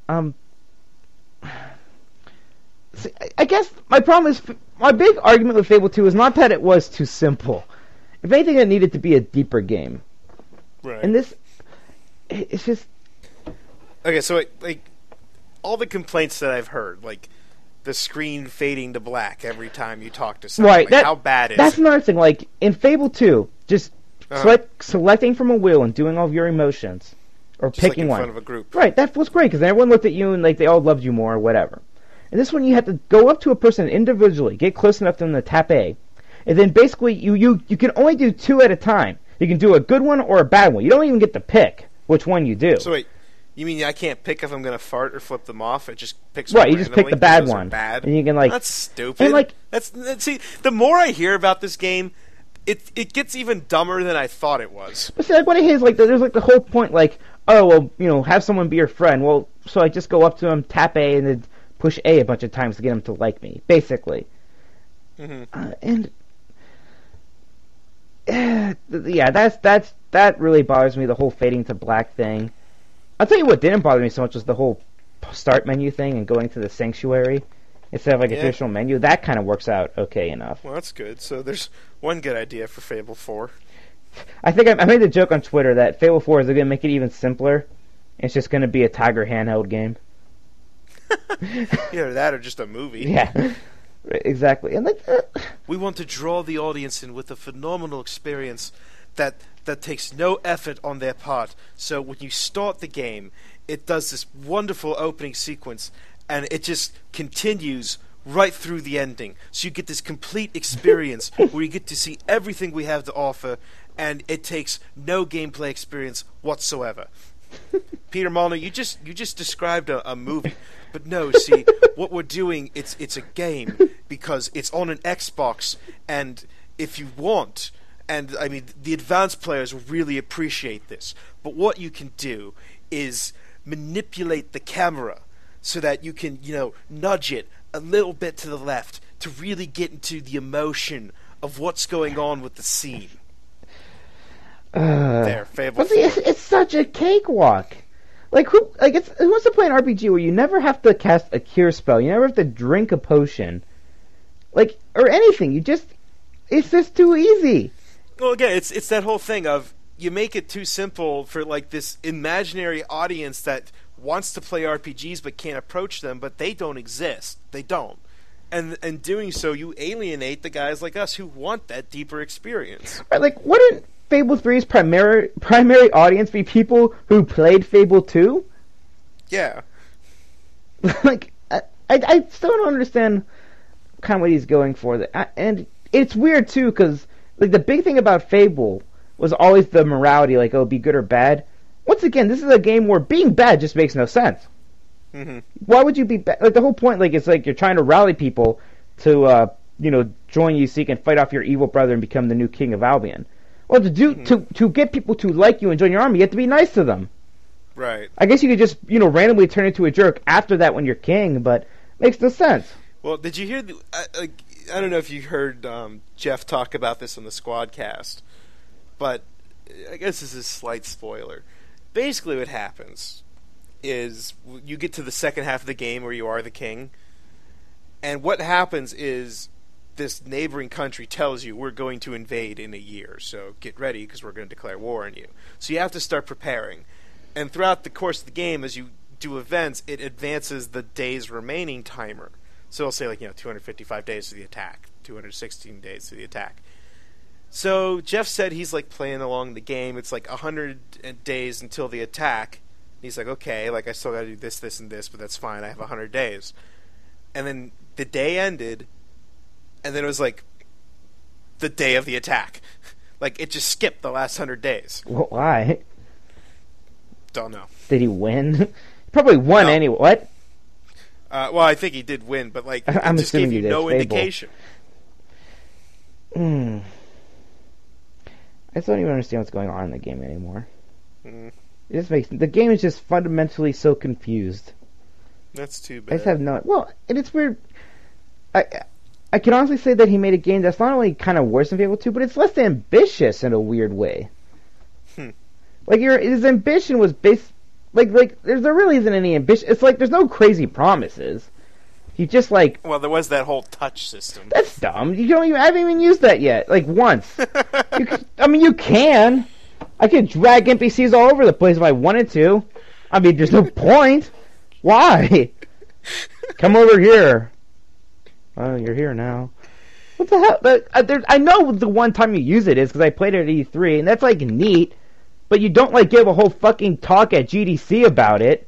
See, I guess my problem is my big argument with Fable 2 is not that it was too simple. If anything, it needed to be a deeper game. Right. And this, it's just okay. So like all the complaints that I've heard, like the screen fading to black every time you talk to someone. Right. Like, how bad is that's it? another thing. Like in Fable 2, just selecting from a wheel and doing all of your emotions, or Just picking like in one. front of a group. Right. That was great because everyone looked at you and like they all loved you more or whatever. And this one, you had to go up to a person individually, get close enough to them to tap A, and then basically you can only do 2 at a time. You can do a good one or a bad one. You don't even get to pick which one you do. So wait, you mean I can't pick if I'm going to fart or flip them off? It just picks Right, one you just pick the randomly bad 'cause those are one. Bad. And you can like That's stupid. and like See, the more I hear about this game, it gets even dumber than I thought it was. see, like what I hate is like there's like the whole point like, oh well, have someone be your friend. Well, so I just go up to them, tap A, and then push A a bunch of times to get them to like me, basically. And yeah, that really bothers me. The whole fading to black thing. I'll tell you what didn't bother me so much was the whole start menu thing and going to the sanctuary instead of like a traditional menu. That kind of works out okay enough. Well, that's good. So there's one good idea for Fable 4. I think I made the joke on Twitter that Fable 4 is going to make it even simpler. It's just going to be a Tiger handheld game. Either that or just a movie. Yeah, exactly. And like, we want to draw the audience in with a phenomenal experience that takes no effort on their part. So when you start the game, it does this wonderful opening sequence, and it just continues right through the ending. So you get this complete experience where you get to see everything we have to offer, and it takes no gameplay experience whatsoever. Peter Molyneux, you just described a movie. But no, see, what we're doing, it's a game, because it's on an Xbox, and if you want, and I mean, the advanced players really appreciate this, but what you can do is manipulate the camera so that you can, nudge it a little bit to the left to really get into the emotion of what's going on with the scene. There, Fable 4. See, it's such a cakewalk. Like who wants to play an RPG where you never have to cast a cure spell, you never have to drink a potion, like or anything. It's just too easy. Well, again, it's that whole thing of you make it too simple for like this imaginary audience that wants to play RPGs but can't approach them, but they don't exist. They don't. And doing so, you alienate the guys like us who want that deeper experience. Right, like wouldn't Fable 3's primary audience be people who played Fable 2? Yeah. Like, I still don't understand kind of what he's going for. And it's weird, too, because like the big thing about Fable was always the morality, like, oh, be good or bad. Once again, this is a game where being bad just makes no sense. Mm-hmm. Why would you be bad? Like, the whole point, like, it's like you're trying to rally people to, join you so you can fight off your evil brother and become the new king of Albion. Well, to get people to like you and join your army, you have to be nice to them. Right. I guess you could just, randomly turn into a jerk after that when you're king, but makes no sense. Well, did you hear I don't know if you heard Jeff talk about this on the Squadcast, but I guess this is a slight spoiler. Basically what happens is you get to the second half of the game where you are the king, and what happens is this neighboring country tells you we're going to invade in a year, so get ready because we're going to declare war on you. So you have to start preparing. And throughout the course of the game, as you do events, it advances the days remaining timer. So it'll say 255 days to the attack, 216 days to the attack. So Jeff said he's like playing along the game. It's like 100 days until the attack. And he's like, okay, like I still got to do this, this, and this, but that's fine. I have 100 days. And then the day ended, and then it was like the day of the attack. Like it just skipped the last 100 days. Well, why? Don't know. Did he win? He probably won anyway. What? Well, I think he did win, but like I'm it just gave assuming you he did. no Fable. indication. I still don't even understand what's going on in the game anymore. It just makes the game is just fundamentally so confused. That's too I bad. just have no. Well, and it's weird. I can honestly say that he made a game that's not only kind of worse than Fable 2, but it's less ambitious in a weird way. Like his ambition was based, there really isn't any ambition. It's like there's no crazy promises. You just like. Well, there was that whole touch system. That's dumb. I haven't even used that yet. Like once. You can. I could drag NPCs all over the place if I wanted to. I mean, there's no point. Why? Come over here. Oh, you're here now. What the hell? I know the one time you use it is because I played it at E3, and that's like neat. But you don't like give a whole fucking talk at GDC about it.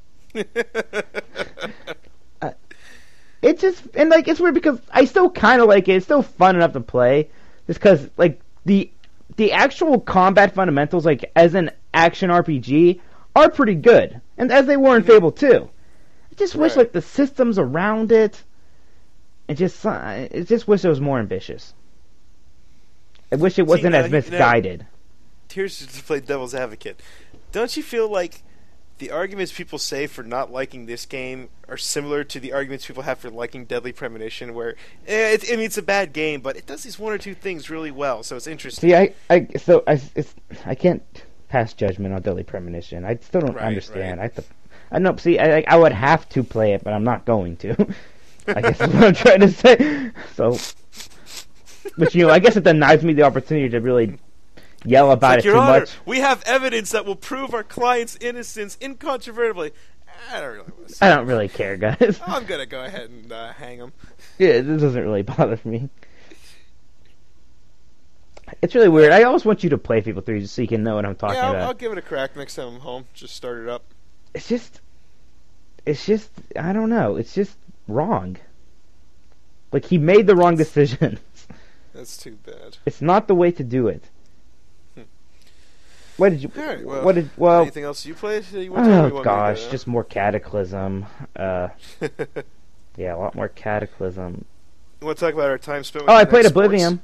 It's just it's weird because I still kind of like it. It's still fun enough to play, just because like the actual combat fundamentals, like as an action RPG, are pretty good, and as they were in Fable 2. I just wish like the systems around it, I just wish it was more ambitious. I wish it wasn't as misguided. Here's to play devil's advocate. Don't you feel like the arguments people say for not liking this game are similar to the arguments people have for liking Deadly Premonition, where it's a bad game, but it does these one or two things really well, so it's interesting. See, I can't pass judgment on Deadly Premonition. I still don't understand. Right. I would have to play it, but I'm not going to. I guess that's what I'm trying to say. So, but I guess it denies me the opportunity to really yell about it too much. We have evidence that will prove our client's innocence incontrovertibly. I don't really care, guys. I'm gonna go ahead and hang him. Yeah, this doesn't really bother me. It's really weird. I always want you to play Fable 3 just so you can know what I'm talking about. I'll give it a crack next time I'm home. Just start it up. It's just, I don't know. It's just wrong. Like, he made the wrong decisions. That's too bad. It's not the way to do it. What did you? All right, anything else you played? Just more Cataclysm. Yeah, a lot more Cataclysm. You want to talk about our time spent with I played Oblivion.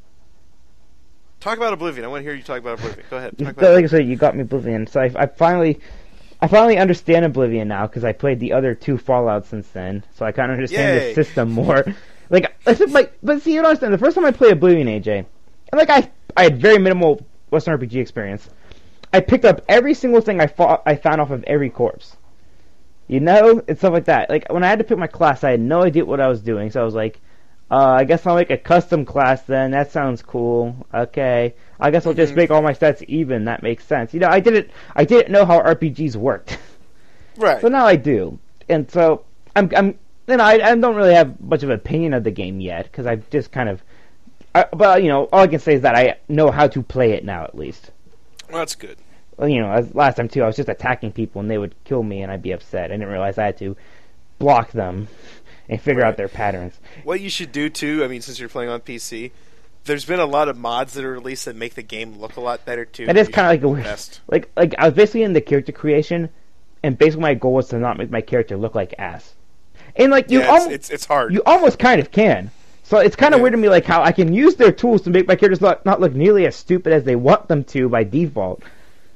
Talk about Oblivion. I want to hear you talk about Oblivion. Go ahead. Like I said, you got me Oblivion. So I finally understand Oblivion now because I played the other two Fallouts since then. So I kind of understand the system more. But see, you don't understand. The first time I played Oblivion, AJ, and I had very minimal Western RPG experience. I picked up every single thing I found off of every corpse. And stuff like that. Like, when I had to pick my class, I had no idea what I was doing. So I was like, I guess I'll make a custom class then. That sounds cool. Okay. I guess I'll just make all my stats even. That makes sense. I didn't know how RPGs worked. Right. So now I do. And so, I don't really have much of an opinion of the game yet, because I've just kind of... But, all I can say is that I know how to play it now, at least. Well, that's good. Well, as last time, too, I was just attacking people, and they would kill me, and I'd be upset. I didn't realize I had to block them and figure out their patterns. What you should do, too, since you're playing on PC, there's been a lot of mods that are released that make the game look a lot better, too. It is kind of like a weird... Like, I was basically in the character creation, and basically my goal was to not make my character look like ass. And, it's hard. You almost kind of can. So it's kind of weird to me, like, how I can use their tools to make my characters not look nearly as stupid as they want them to by default.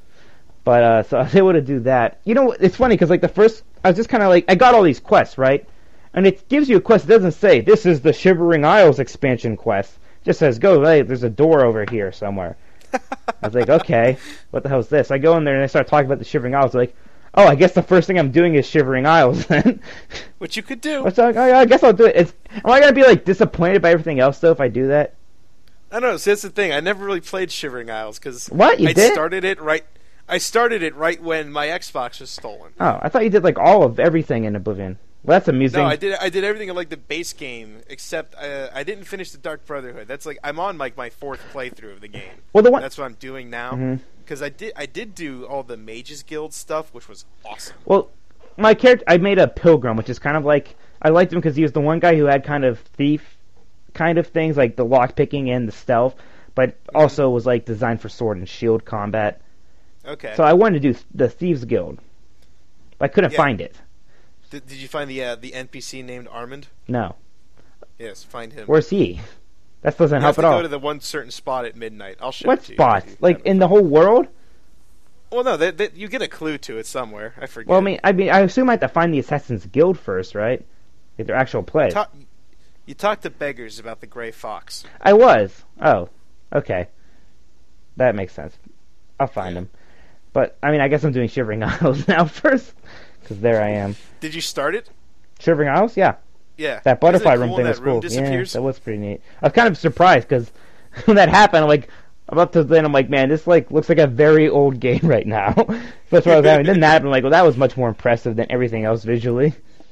But, so I was able to do that. It's funny, because, the first... I was just kind of I got all these quests, right? And it gives you a quest. It doesn't say, this is the Shivering Isles expansion quest. It just says, go, hey, there's a door over here somewhere. I was like, okay, what the hell is this? I go in there, and I start talking about the Shivering Isles, like... Oh, I guess the first thing I'm doing is Shivering Isles then. Which you could do. I guess I'll do it. Am I going to be disappointed by everything else though if I do that? I don't know. See, that's the thing. I never really played Shivering Isles because I started it right when my Xbox was stolen. Oh, I thought you did all of everything in Oblivion. Well, that's amusing. No, I did everything in the base game except I didn't finish the Dark Brotherhood. That's I'm on my fourth playthrough of the game. Well, that's what I'm doing now. Mm-hmm. Because I did do all the Mages Guild stuff, which was awesome. Well, my character, I made a pilgrim, which is kind of I liked him because he was the one guy who had kind of thief kind of things, like the lock picking and the stealth, but also was designed for sword and shield combat. Okay. So I wanted to do the Thieves Guild, but I couldn't find it. Did you find the NPC named Armand? No. Yes, find him. Where's he? That doesn't help at all. You have to go to the one certain spot at midnight. I'll show it to you. What spot? In the whole world? Well, no, you get a clue to it somewhere. I forget. Well, I assume I have to find the Assassin's Guild first, right? Like their actual place. You talk to beggars about the Gray Fox. I was. Oh, okay. That makes sense. I'll find them. But, I mean, I guess I'm doing Shivering Isles now first, because there I am. Did you start it? Shivering Isles? Yeah. Yeah. That butterfly Isn't it room cool thing when was that room cool. disappears? Yeah, that was pretty neat. I was kind of surprised, because when that happened, I'm like, up to then, I'm like, man, this like looks like a very old game right now. That's what I was having. Then that happened, I'm like, well, that was much more impressive than everything else visually.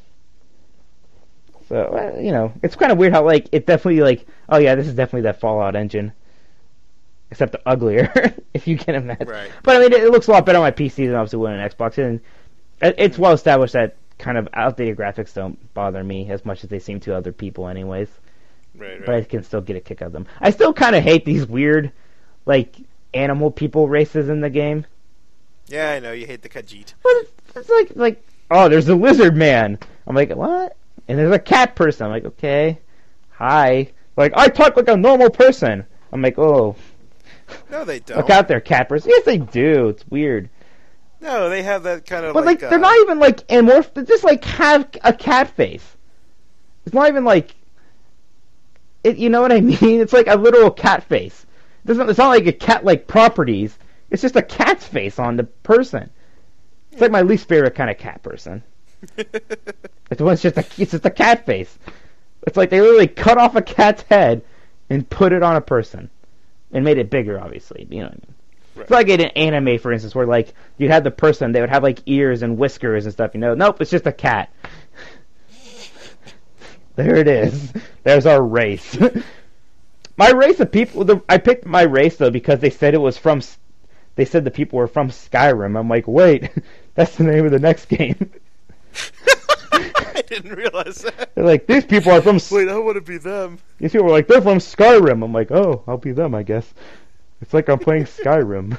So, you know, it's kind of weird how, like, it definitely, like, oh yeah, this is definitely that Fallout engine. Except uglier, if you can imagine. Right. But, I mean, it looks a lot better on my PC than obviously when on Xbox. And it's well established that kind of outdated graphics don't bother me as much as they seem to other people anyways. Right. But I can still get a kick out of them. I still kind of hate these weird, like, animal people races in the game. Yeah, I know, you hate the Khajiit. But it's like, oh, there's a lizard man. I'm like, what? And there's a cat person. I'm like, okay, hi. Like, I talk like a normal person. I'm like, oh. No, they don't. Look out there, cat person. Yes, they do. It's weird. No, they have that kind of But, like they're not even, like, amorph. They just, like, have a cat face. It's not even, like... You know what I mean? It's like a literal cat face. It's not like a cat-like properties. It's just a cat's face on the person. It's like my least favorite kind of cat person. It's just a cat face. It's like they literally cut off a cat's head and put it on a person. And made it bigger, obviously. You know what I mean? Right. It's like in an anime, for instance, where, like, you'd have the person, they would have, like, ears and whiskers and stuff, you know? Nope, it's just a cat. There it is. There's our race. My race of people... I picked my race, though, because they said it was from... They said the people were from Skyrim. I'm like, wait, that's the name of the next game. I didn't realize that. They're like, these people are from... Wait, I want to be them. These people were like, they're from Skyrim. I'm like, oh, I'll be them, I guess. It's like I'm playing Skyrim.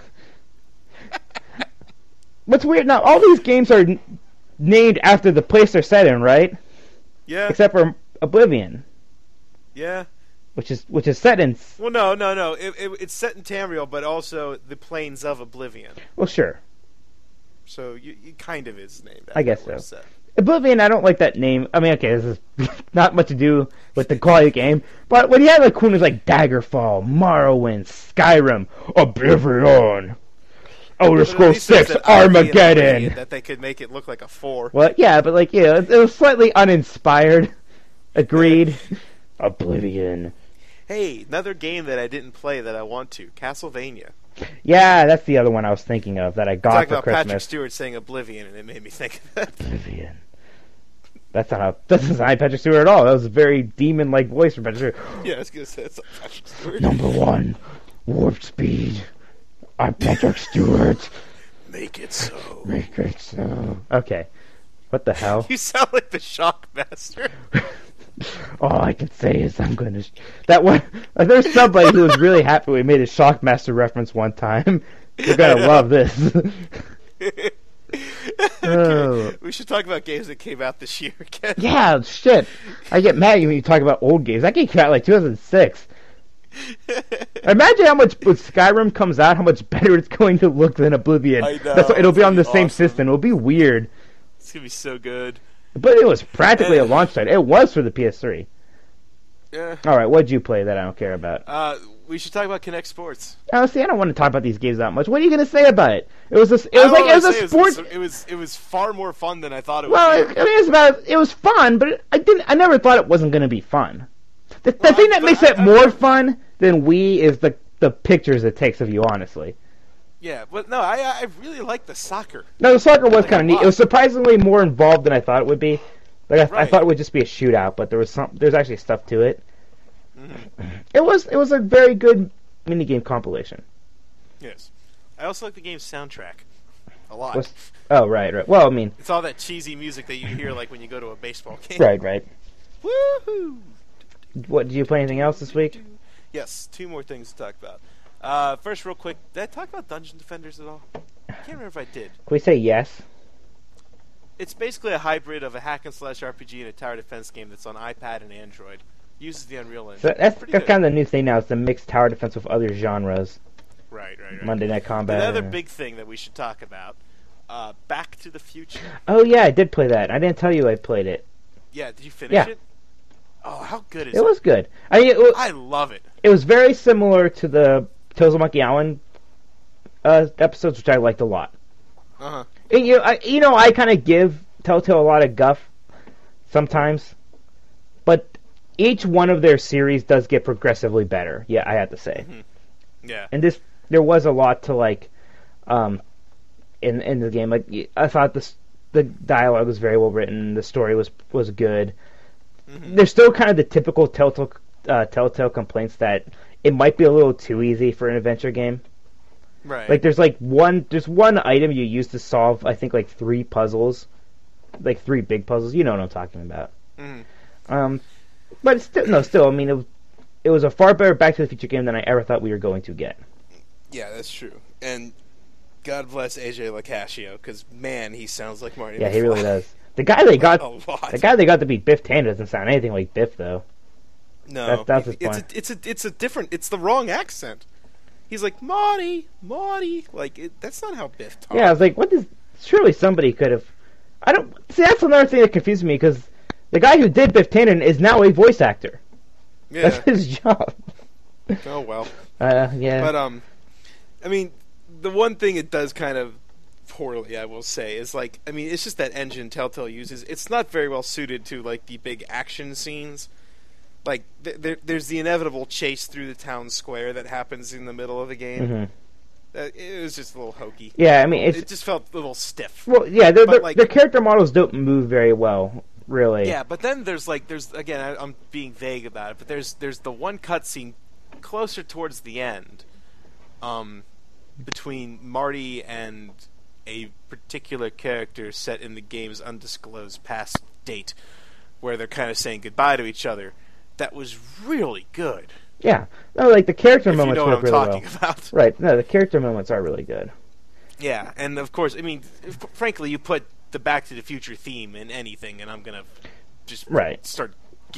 What's weird now, all these games are named after the place they're set in, right? Yeah. Except for Oblivion. Yeah. Which is set in... Well, no. It's set in Tamriel, but also the plains of Oblivion. Well, sure. So you kind of is named after I guess where so. it's set. Oblivion, I don't like that name. I mean, okay, this is not much to do with the quality of the game, but when you have like cool names like Daggerfall, Morrowind, Skyrim, Oblivion, Elder Scrolls 6, Armageddon. That they could make it look like a 4. Well, yeah, but like, yeah, it was slightly uninspired. Agreed. Oblivion. Hey, another game that I didn't play that I want to. Castlevania. Yeah, that's the other one I was thinking of that I got Talk for about Christmas. Patrick Stewart saying Oblivion, and it made me think of that. Oblivion. That's not Patrick Stewart at all. That was a very demon-like voice for Patrick Stewart. Yeah, I was going to say, it's not Patrick Stewart. Number 1, warp speed. I'm Patrick Stewart. Make it so. Make it so. Okay. What the hell? You sound like the Shockmaster. All I can say is I'm gonna... That one... There's somebody who was really happy we made a Shockmaster reference one time. You're gonna love this. Oh. We should talk about games that came out this year again. Yeah, shit. I get mad when you talk about old games. That game came out like 2006. Imagine how much when Skyrim comes out, how much better it's going to look than Oblivion. I know. That's why it'll be on the same awesome. system. It'll be weird. It's gonna be so good. But it was practically a launch title. It was for the PS3. Yeah. All right, what'd you play that I don't care about? We should talk about Kinect Sports. Oh, see, I don't want to talk about these games that much. What are you going to say about it? It was a sport. It was far more fun than I thought it would. Well, I mean, it was fun, but I never thought it wasn't going to be fun. The thing that makes it more fun than Wii is the pictures it takes of you, honestly. Yeah, but no, I really like the soccer. No, the soccer was kind of neat. It was surprisingly more involved than I thought it would be. Like I thought it would just be a shootout, but there's actually stuff to it. Mm-hmm. It was a very good minigame compilation. Yes, I also like the game's soundtrack a lot. Oh, right. Well, I mean, it's all that cheesy music that you hear like when you go to a baseball game. Right. Woohoo! What, did you play anything else this week? Yes, 2 more things to talk about. First, real quick, did I talk about Dungeon Defenders at all? I can't remember if I did. Can we say yes? It's basically a hybrid of a hack-and-slash RPG and a tower defense game that's on iPad and Android. Uses the Unreal Engine. So that's kind of the new thing now, is to mix tower defense with other genres. Right. Monday Night Combat. Another big thing that we should talk about, Back to the Future. Oh yeah, I did play that. I didn't tell you I played it. Yeah, did you finish Yeah. it? Oh, how good is it? It was good. I mean, I love it. it was very similar to the Tales of Monkey Island episodes, which I liked a lot. Uh-huh. And, I kind of give Telltale a lot of guff sometimes, but each one of their series does get progressively better. Yeah, I have to say. Mm-hmm. Yeah. And there was a lot to like, in the game. Like, I thought the dialogue was very well written. The story was good. Mm-hmm. There's still kind of the typical Telltale complaints that it might be a little too easy for an adventure game. Right. Like there's one item you use to solve, I think, like 3 puzzles, like 3 big puzzles. You know what I'm talking about. Mm-hmm. But still, I mean, it was a far better Back to the Future game than I ever thought we were going to get. Yeah, that's true. And God bless AJ Locascio, because man, he sounds like Marty. Yeah, McFly. he really does. The guy they got a lot. to be Biff Tannen doesn't sound anything like Biff though. No, that's his point. It's the wrong accent. He's like Marty, like that's not how Biff talks. Yeah, I was like, surely somebody could have. I don't see. That's another thing that confuses me because the guy who did Biff Tannen is now a voice actor. Yeah. That's his job. Oh well. Yeah. But I mean, the one thing it does kind of poorly, I will say, is like, I mean, it's just that engine Telltale uses. It's not very well suited to like the big action scenes. Like there's the inevitable chase through the town square that happens in the middle of the game. Mm-hmm. It was just a little hokey. Yeah, I mean, it just felt a little stiff. Well, yeah, their like, character models don't move very well, really. Yeah, but then there's again, I'm being vague about it, but there's the one cutscene closer towards the end, between Marty and a particular character set in the game's undisclosed past date, where they're kind of saying goodbye to each other. That was really good. Yeah, no, like the character moments work really well. About. Right, no, the character moments are really good. Yeah, and of course, I mean, frankly, you put the Back to the Future theme in anything, and I'm gonna just start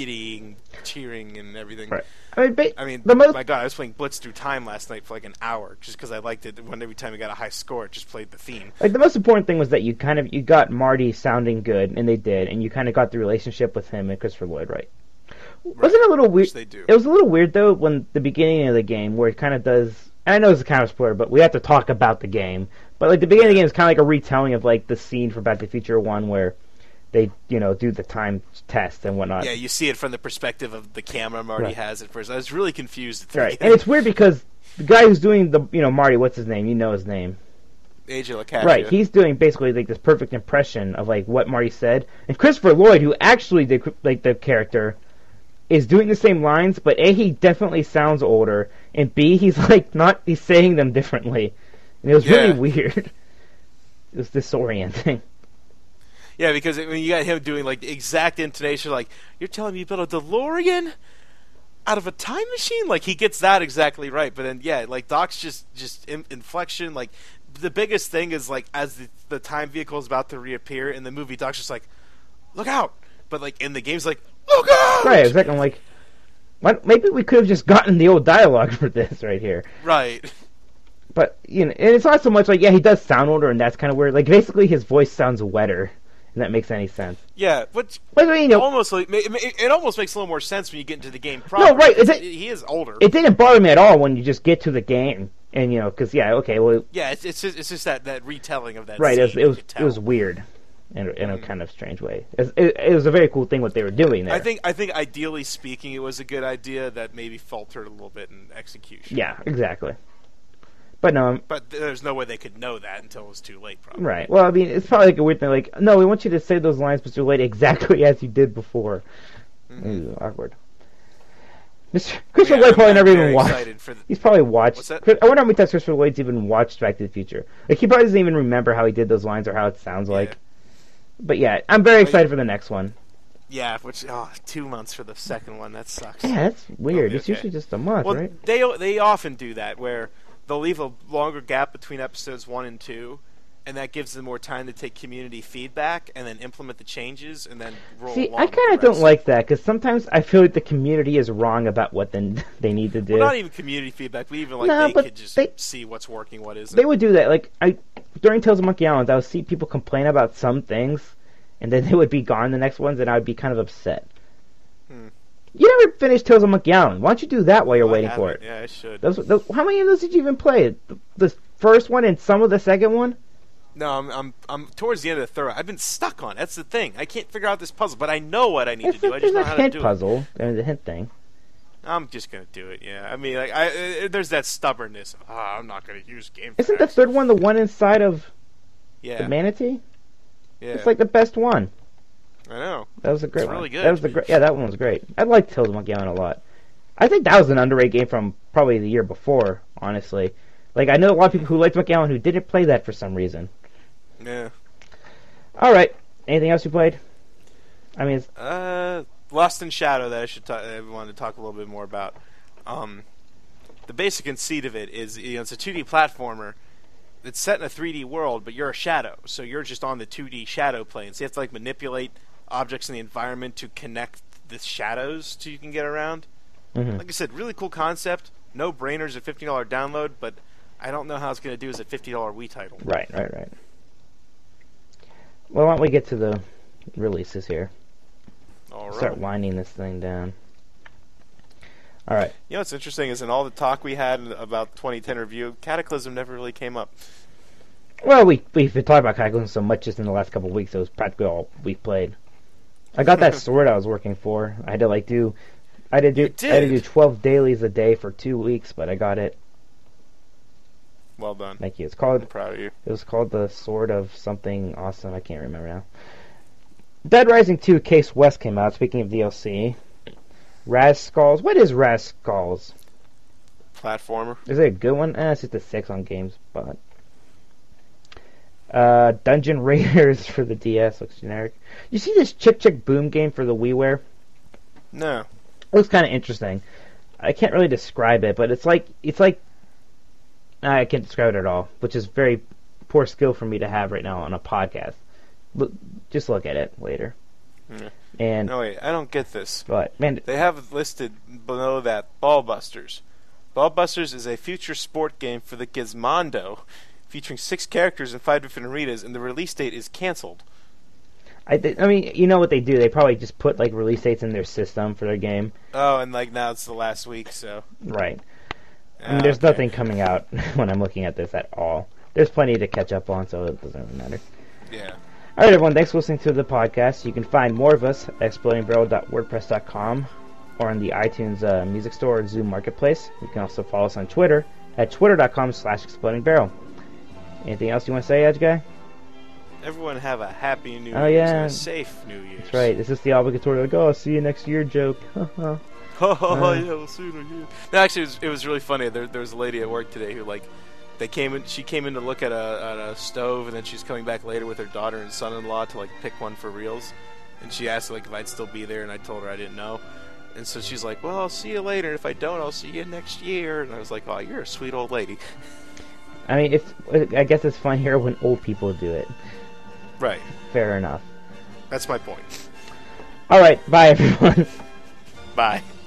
cheering, and everything. Right. I mean, my God, I was playing Blitz Through Time last night for like an hour, just because I liked it. When every time we got a high score, it just played the theme. Like the most important thing was that you got Marty sounding good, and they did, and you kind of got the relationship with him and Christopher Lloyd right. Wasn't it a little weird? Which they do. It was a little weird though when the beginning of the game, where it kind of does. And I know it's a kind of spoiler, but we have to talk about the game. But like the beginning of the game is kind of like a retelling of like the scene from Back to the Future 1 where they do the time test and whatnot. Yeah, you see it from the perspective of the camera Marty has at first. I was really confused at the right, beginning. and it's weird because the guy who's doing the Marty, what's his name? You know his name. AJ Locascio. Right, he's doing basically like this perfect impression of like what Marty said, and Christopher Lloyd, who actually did like the character, is doing the same lines, but A, he definitely sounds older, and B, he's saying them differently. And it was really weird. It was disorienting. Yeah, because when you got him doing like the exact intonation, like, you're telling me you built a DeLorean out of a time machine? Like, he gets that exactly right. But then, yeah, like, Doc's just inflection, like, the biggest thing is, like, as the time vehicle is about to reappear in the movie, Doc's just like, look out! But, like, in the game's like, look out! Right, exactly. I'm like, maybe we could have just gotten the old dialogue for this right here. Right. But, and it's not so much like, yeah, he does sound older, and that's kind of weird. Like, basically, his voice sounds wetter, if that makes any sense. Yeah, but almost like, it almost makes a little more sense when you get into the game proper. No, right. He is older. It didn't bother me at all when you just get to the game, and, because, yeah, okay, well... Yeah, it's just that retelling of that right, scene. It was weird. In a kind of strange way. It was a very cool thing what they were doing there. I think ideally speaking, it was a good idea that maybe faltered a little bit in execution. Yeah, exactly. But no. But there's no way they could know that until it was too late, probably. Right. Well, I mean, it's probably like a weird thing. Like, no, we want you to say those lines, but you're late exactly as you did before. Ooh, awkward. Christopher Lloyd probably never even watched. He's probably watched. What's that? I wonder how many times Christopher Lloyd's even watched Back to the Future. Like, he probably doesn't even remember how he did those lines or how it sounds like. But yeah, I'm very excited for the next one. Yeah, 2 months for the second one. That sucks. Yeah, that's weird. It's usually just a month, right? They often do that, where they'll leave a longer gap between episodes 1 and 2, and that gives them more time to take community feedback and then implement the changes and then roll See, along I with kind the of don't rest. like that because sometimes I feel like the community is wrong about what they need to do. Well, not even community feedback, but even like No, they but could just they- see what's working, what isn't. They would do that. Like during Tales of Monkey Island, I would see people complain about some things, and then they would be gone the next ones, and I would be kind of upset. Hmm. You never finished Tales of Monkey Island. Why don't you do that while you're Well, I waiting for it? haven't. Yeah, I should. Those, how many of those did you even play? The first one and some of the second one? No, I'm towards the end of the third. I've been stuck on it. That's the thing. I can't figure out this puzzle, but I know what I need to do. I just There's know a how to hint do it. puzzle. There's a hint thing. I'm just gonna do it. Yeah, I mean, like, there's that stubbornness. Of, I'm not gonna use game. Isn't the facts." third one the one inside of Yeah, the manatee? yeah. It's like the best one. I know. That was a great It's one. really good. That was the great. Yeah, that one was great. I liked Tales of Monkey Island a lot. I think that was an underrated game from probably the year before. Honestly, like I know a lot of people who liked Monkey Island who didn't play that for some reason. Yeah. All right. Anything else you played? I mean, Lost in Shadow that I wanted to talk a little bit more about. The basic conceit of it is, it's a 2D platformer that's set in a 3D world, but you're a shadow, so you're just on the 2D shadow plane. So you have to like manipulate objects in the environment to connect the shadows so you can get around. mhm. Like I said, really cool concept. No brainers, a $50 download, but I don't know how it's going to do as a $50 Wii title. Right. Well, why don't we get to the releases here? All right. Start winding this thing down. All right. You know what's interesting is in all the talk we had about 2010 review, Cataclysm never really came up. Well, we've been talking about Cataclysm so much just in the last couple of weeks. It was practically all we played. I got that sword I was working for. I had to do You I had to did? do 12 dailies a day for 2 weeks, but I got it. Well done. Thank you. It's I'm called proud of you. It was called the Sword of something awesome. I can't remember now. Dead Rising 2 Case West came out. Speaking of DLC, Raz Skulls. What is Raz Skulls? Platformer. Is it a good one? It's just a 6 on games, but Dungeon Raiders for the DS looks generic. You see this Chick Chick Boom game for the WiiWare? No. It looks kind of interesting. I can't really describe it, but it's like I can't describe it at all, which is very poor skill for me to have right now on a podcast. Just look at it later. Yeah. And No, wait, I don't get this. but man, They have listed below that Ballbusters. Ballbusters is a future sport game for the Gizmondo, featuring 6 characters in 5 different arenas, and the release date is canceled. I mean, you know what they do? They probably just put like release dates in their system for their game, Oh, and like now it's the last week, so. right? I mean, there's Okay. nothing coming out when I'm looking at this at all. There's plenty to catch up on, so it doesn't really matter. Yeah. All right, everyone. Thanks for listening to the podcast. You can find more of us at explodingbarrel.wordpress.com or on the iTunes Music Store or Zoom Marketplace. You can also follow us on Twitter at twitter.com/explodingbarrel. Anything else you want to say, Edge Guy? Everyone have a happy New Oh, Year's yeah. and a safe New Year's. That's right. This is the obligatory, like, oh, see you next year joke. Oh, yeah, we'll see you again. No, actually, it was really funny. There was a lady at work today who, like, she came in to look at a stove, and then she's coming back later with her daughter and son-in-law to, like, pick one for reals. And she asked, like, if I'd still be there, and I told her I didn't know. And so she's like, well, I'll see you later. If I don't, I'll see you next year. And I was like, oh, you're a sweet old lady. I mean, I guess it's fun here when old people do it. Right. Fair enough. That's my point. All right. Bye, everyone. Bye.